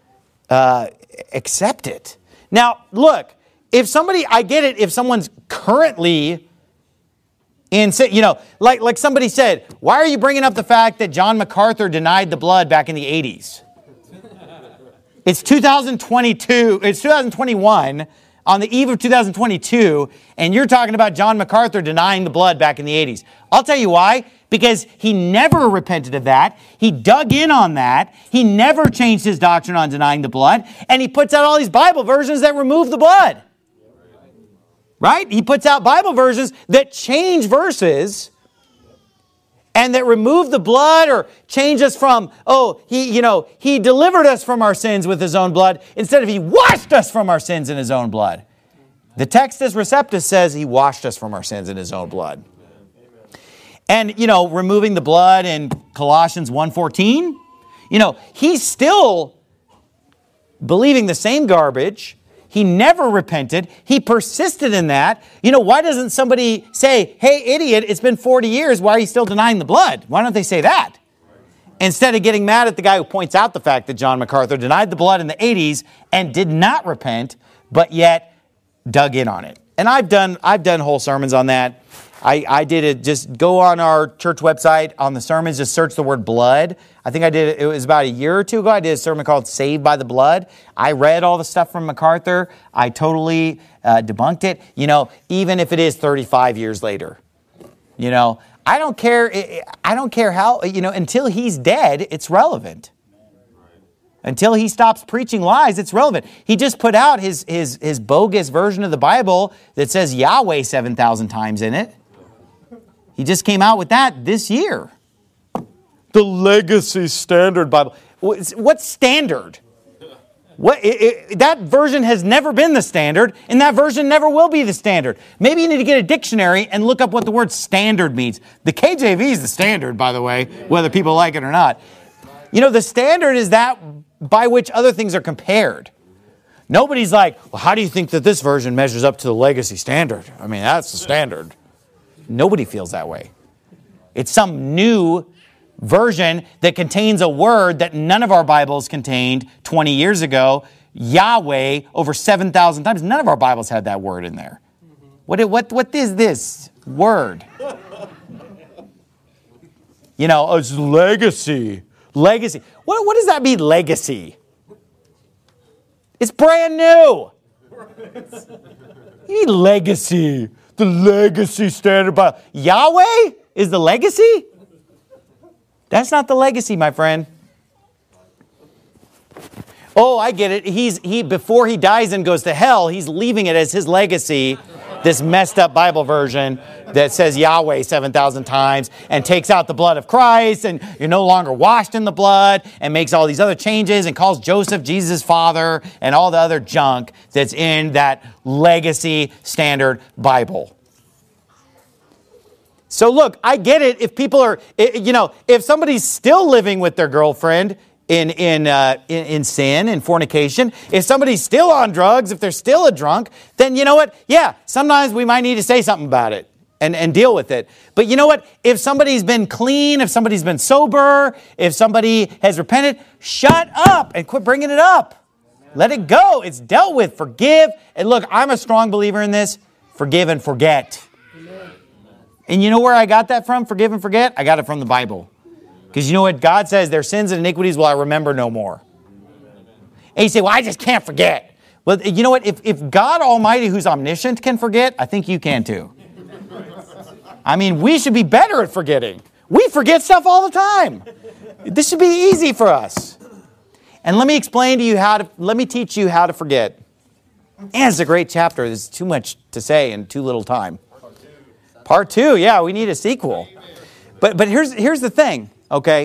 accept it. Now, look, I get it if someone's currently in, like somebody said, why are you bringing up the fact that John MacArthur denied the blood back in the 80s? It's 2022, it's 2021, on the eve of 2022, and you're talking about John MacArthur denying the blood back in the 80s. I'll tell you why. Because he never repented of that. He dug in on that. He never changed his doctrine on denying the blood. And he puts out all these Bible versions that remove the blood. Right? He puts out Bible versions that change verses and that remove the blood or change us from, he delivered us from our sins with his own blood instead of he washed us from our sins in his own blood. The Textus Receptus says he washed us from our sins in his own blood. And, removing the blood in Colossians 1:14, he's still believing the same garbage. He never repented. He persisted in that. Why doesn't somebody say, hey, idiot, it's been 40 years. Why are you still denying the blood? Why don't they say that? Instead of getting mad at the guy who points out the fact that John MacArthur denied the blood in the 80s and did not repent, but yet dug in on it. And I've done whole sermons on that. I did it. Just go on our church website on the sermons, just search the word blood. I think I did it. It was about a year or two ago. I did a sermon called Saved by the Blood. I read all the stuff from MacArthur. I totally debunked it. Even if it is 35 years later, I don't care. I don't care how, until he's dead, it's relevant. Until he stops preaching lies, it's relevant. He just put out his bogus version of the Bible that says Yahweh 7,000 times in it. He just came out with that this year. The Legacy Standard Bible. What standard? That version has never been the standard, and that version never will be the standard. Maybe you need to get a dictionary and look up what the word standard means. The KJV is the standard, by the way, whether people like it or not. The standard is that by which other things are compared. Nobody's like, well, how do you think that this version measures up to the Legacy Standard? I mean, that's the standard. Nobody feels that way. It's some new version that contains a word that none of our Bibles contained 20 years ago. Yahweh over 7,000 times. None of our Bibles had that word in there. What is this word? It's legacy. Legacy. What does that mean, legacy? It's brand new. You need legacy. The Legacy Standard Bible. Yahweh is the legacy? That's not the legacy, my friend. Oh, I get it. He before he dies and goes to hell, he's leaving it as his legacy, this messed up Bible version that says Yahweh 7,000 times and takes out the blood of Christ and you're no longer washed in the blood and makes all these other changes and calls Joseph Jesus' father and all the other junk that's in that Legacy Standard Bible. So look, I get it if people are, if somebody's still living with their girlfriend in sin, in fornication, if somebody's still on drugs, if they're still a drunk, then you know what? Yeah, sometimes we might need to say something about it and deal with it. But you know what? If somebody's been clean, if somebody's been sober, if somebody has repented, shut up and quit bringing it up. Let it go. It's dealt with. Forgive. And look, I'm a strong believer in this. Forgive and forget. And you know where I got that from? Forgive and forget? I got it from the Bible. Because you know what? God says, their sins and iniquities will I remember no more. And you say, well, I just can't forget. Well, you know what? If God Almighty, who's omniscient, can forget, I think you can too. I mean, we should be better at forgetting. We forget stuff all the time. This should be easy for us. And let me explain to you let me teach you how to forget. And it's a great chapter. There's too much to say in too little time. Part 2, yeah, we need a sequel. But here's the thing, okay?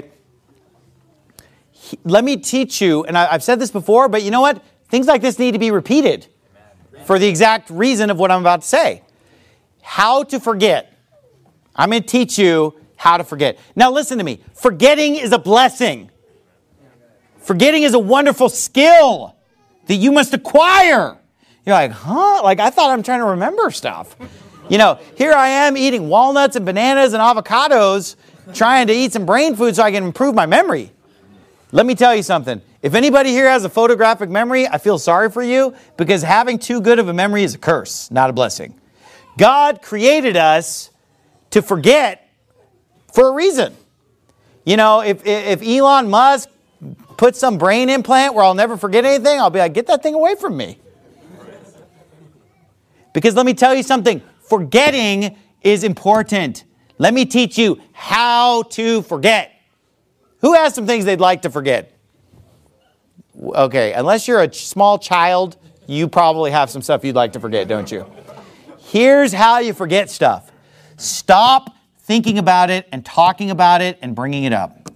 Let me teach you, and I've said this before, but you know what? Things like this need to be repeated for the exact reason of what I'm about to say. How to forget. I'm going to teach you how to forget. Now listen to me. Forgetting is a blessing. Forgetting is a wonderful skill that you must acquire. You're like, huh? Like, I thought I'm trying to remember stuff. Here I am eating walnuts and bananas and avocados, trying to eat some brain food so I can improve my memory. Let me tell you something. If anybody here has a photographic memory, I feel sorry for you because having too good of a memory is a curse, not a blessing. God created us to forget for a reason. If Elon Musk puts some brain implant where I'll never forget anything, I'll be like, get that thing away from me. Because let me tell you something. Forgetting is important. Let me teach you how to forget. Who has some things they'd like to forget? Okay, unless you're a small child, you probably have some stuff you'd like to forget, don't you? Here's how you forget stuff. Stop thinking about it and talking about it and bringing it up.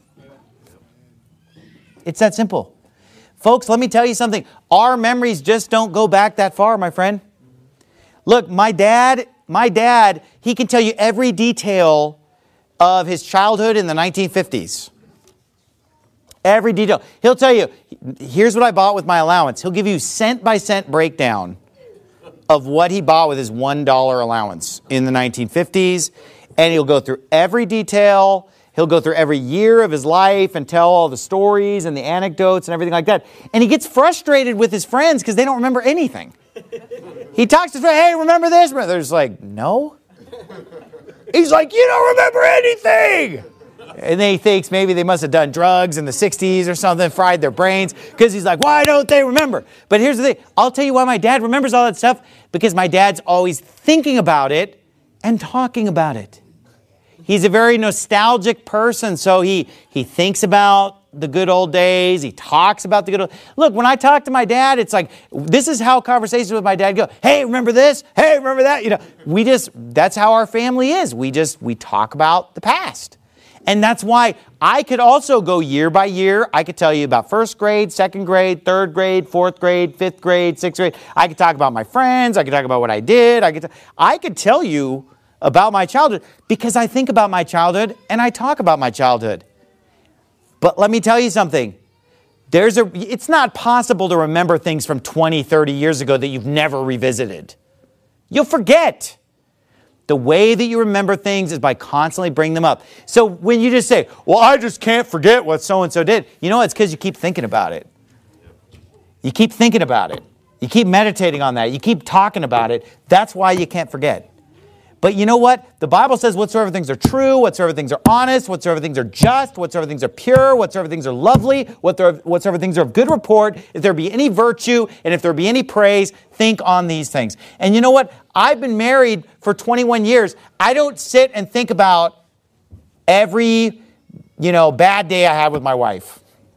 It's that simple. Folks, let me tell you something. Our memories just don't go back that far, my friend. Look, my dad, he can tell you every detail of his childhood in the 1950s. Every detail. He'll tell you, here's what I bought with my allowance. He'll give you cent by cent breakdown of what he bought with his $1 allowance in the 1950s. And he'll go through every detail. He'll go through every year of his life and tell all the stories and the anecdotes and everything like that. And he gets frustrated with his friends because they don't remember anything. He talks to his friend, hey, remember this? They're just like, no. He's like, you don't remember anything. And he thinks maybe they must have done drugs in the 60s or something, fried their brains, because he's like, why don't they remember? But here's the thing. I'll tell you why my dad remembers all that stuff, because my dad's always thinking about it and talking about it. He's a very nostalgic person, so he thinks about the good old days. He talks about the good old... Look, when I talk to my dad, it's like, this is how conversations with my dad go. Hey, remember this? Hey, remember that? You know, that's how our family is. We talk about the past. And that's why I could also go year by year. I could tell you about first grade, second grade, third grade, fourth grade, fifth grade, sixth grade. I could talk about my friends. I could talk about what I did. I could tell you about my childhood because I think about my childhood and I talk about my childhood. But let me tell you something. It's not possible to remember things from 20, 30 years ago that you've never revisited. You'll forget. The way that you remember things is by constantly bringing them up. So when you just say, well, I just can't forget what so-and-so did, you know, it's because you keep thinking about it. You keep thinking about it. You keep meditating on that. You keep talking about it. That's why you can't forget. But you know what? The Bible says whatsoever things are true, whatsoever things are honest, whatsoever things are just, whatsoever things are pure, whatsoever things are lovely, whatsoever things are of good report, if there be any virtue and if there be any praise, think on these things. And you know what? I've been married for 21 years. I don't sit and think about every, bad day I had with my wife.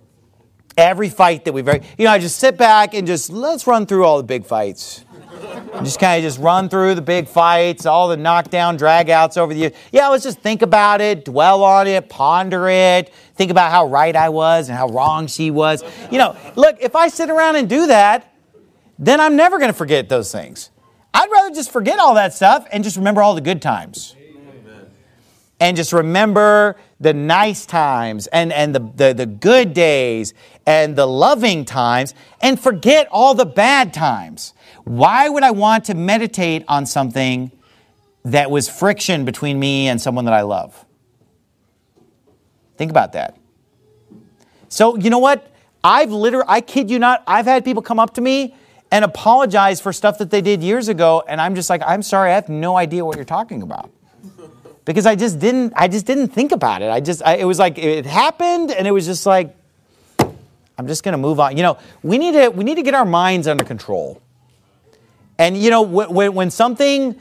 Every fight that I just sit back and let's run through all the big fights. Just kind of run through the big fights, all the knockdown, drag-outs over the years. Yeah, let's just think about it, dwell on it, ponder it, think about how right I was and how wrong she was. Look, if I sit around and do that, then I'm never going to forget those things. I'd rather just forget all that stuff and just remember all the good times. Amen. And just remember the nice times and the good days and the loving times and forget all the bad times. Why would I want to meditate on something that was friction between me and someone that I love? Think about that. So, you know what? I kid you not, I've had people come up to me and apologize for stuff that they did years ago, and I'm just like, I'm sorry, I have no idea what you're talking about. Because I just didn't think about it. It was like it happened, and it was just like, I'm just going to move on. We need to get our minds under control. And when something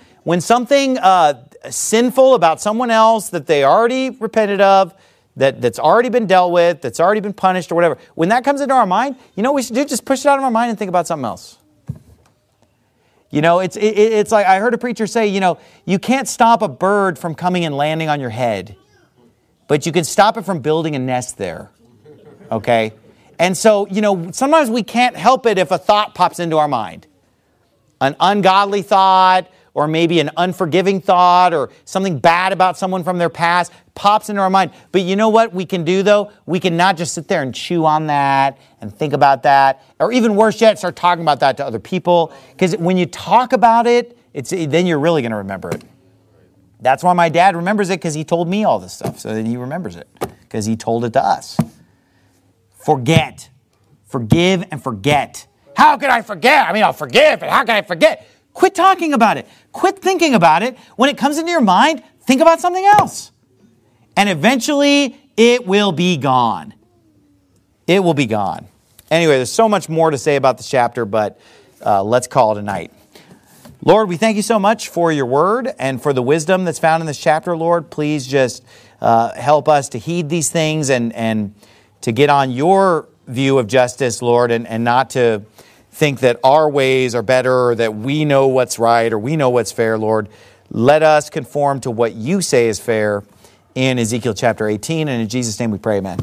sinful about someone else that they already repented of, that's already been dealt with, that's already been punished or whatever, when that comes into our mind, what we should do? Just push it out of our mind and think about something else. It's like I heard a preacher say, you can't stop a bird from coming and landing on your head, but you can stop it from building a nest there. Okay? And so, sometimes we can't help it if a thought pops into our mind. An ungodly thought, or maybe an unforgiving thought, or something bad about someone from their past pops into our mind. But you know what we can do, though? We can not just sit there and chew on that and think about that, or even worse yet, start talking about that to other people. Because when you talk about it, then you're really going to remember it. That's why my dad remembers it, because he told me all this stuff. So then he remembers it, because he told it to us. Forget. Forgive and forget. How can I forget? I'll forgive, but how can I forget? Quit talking about it. Quit thinking about it. When it comes into your mind, think about something else. And eventually, it will be gone. It will be gone. Anyway, there's so much more to say about this chapter, but let's call it a night. Lord, we thank you so much for your word and for the wisdom that's found in this chapter, Lord. Please just help us to heed these things and to get on your view of justice, Lord, and not to think that our ways are better or that we know what's right or we know what's fair, Lord. Let us conform to what you say is fair in Ezekiel chapter 18. And in Jesus' name we pray, amen.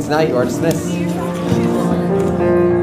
tonight. You are dismissed.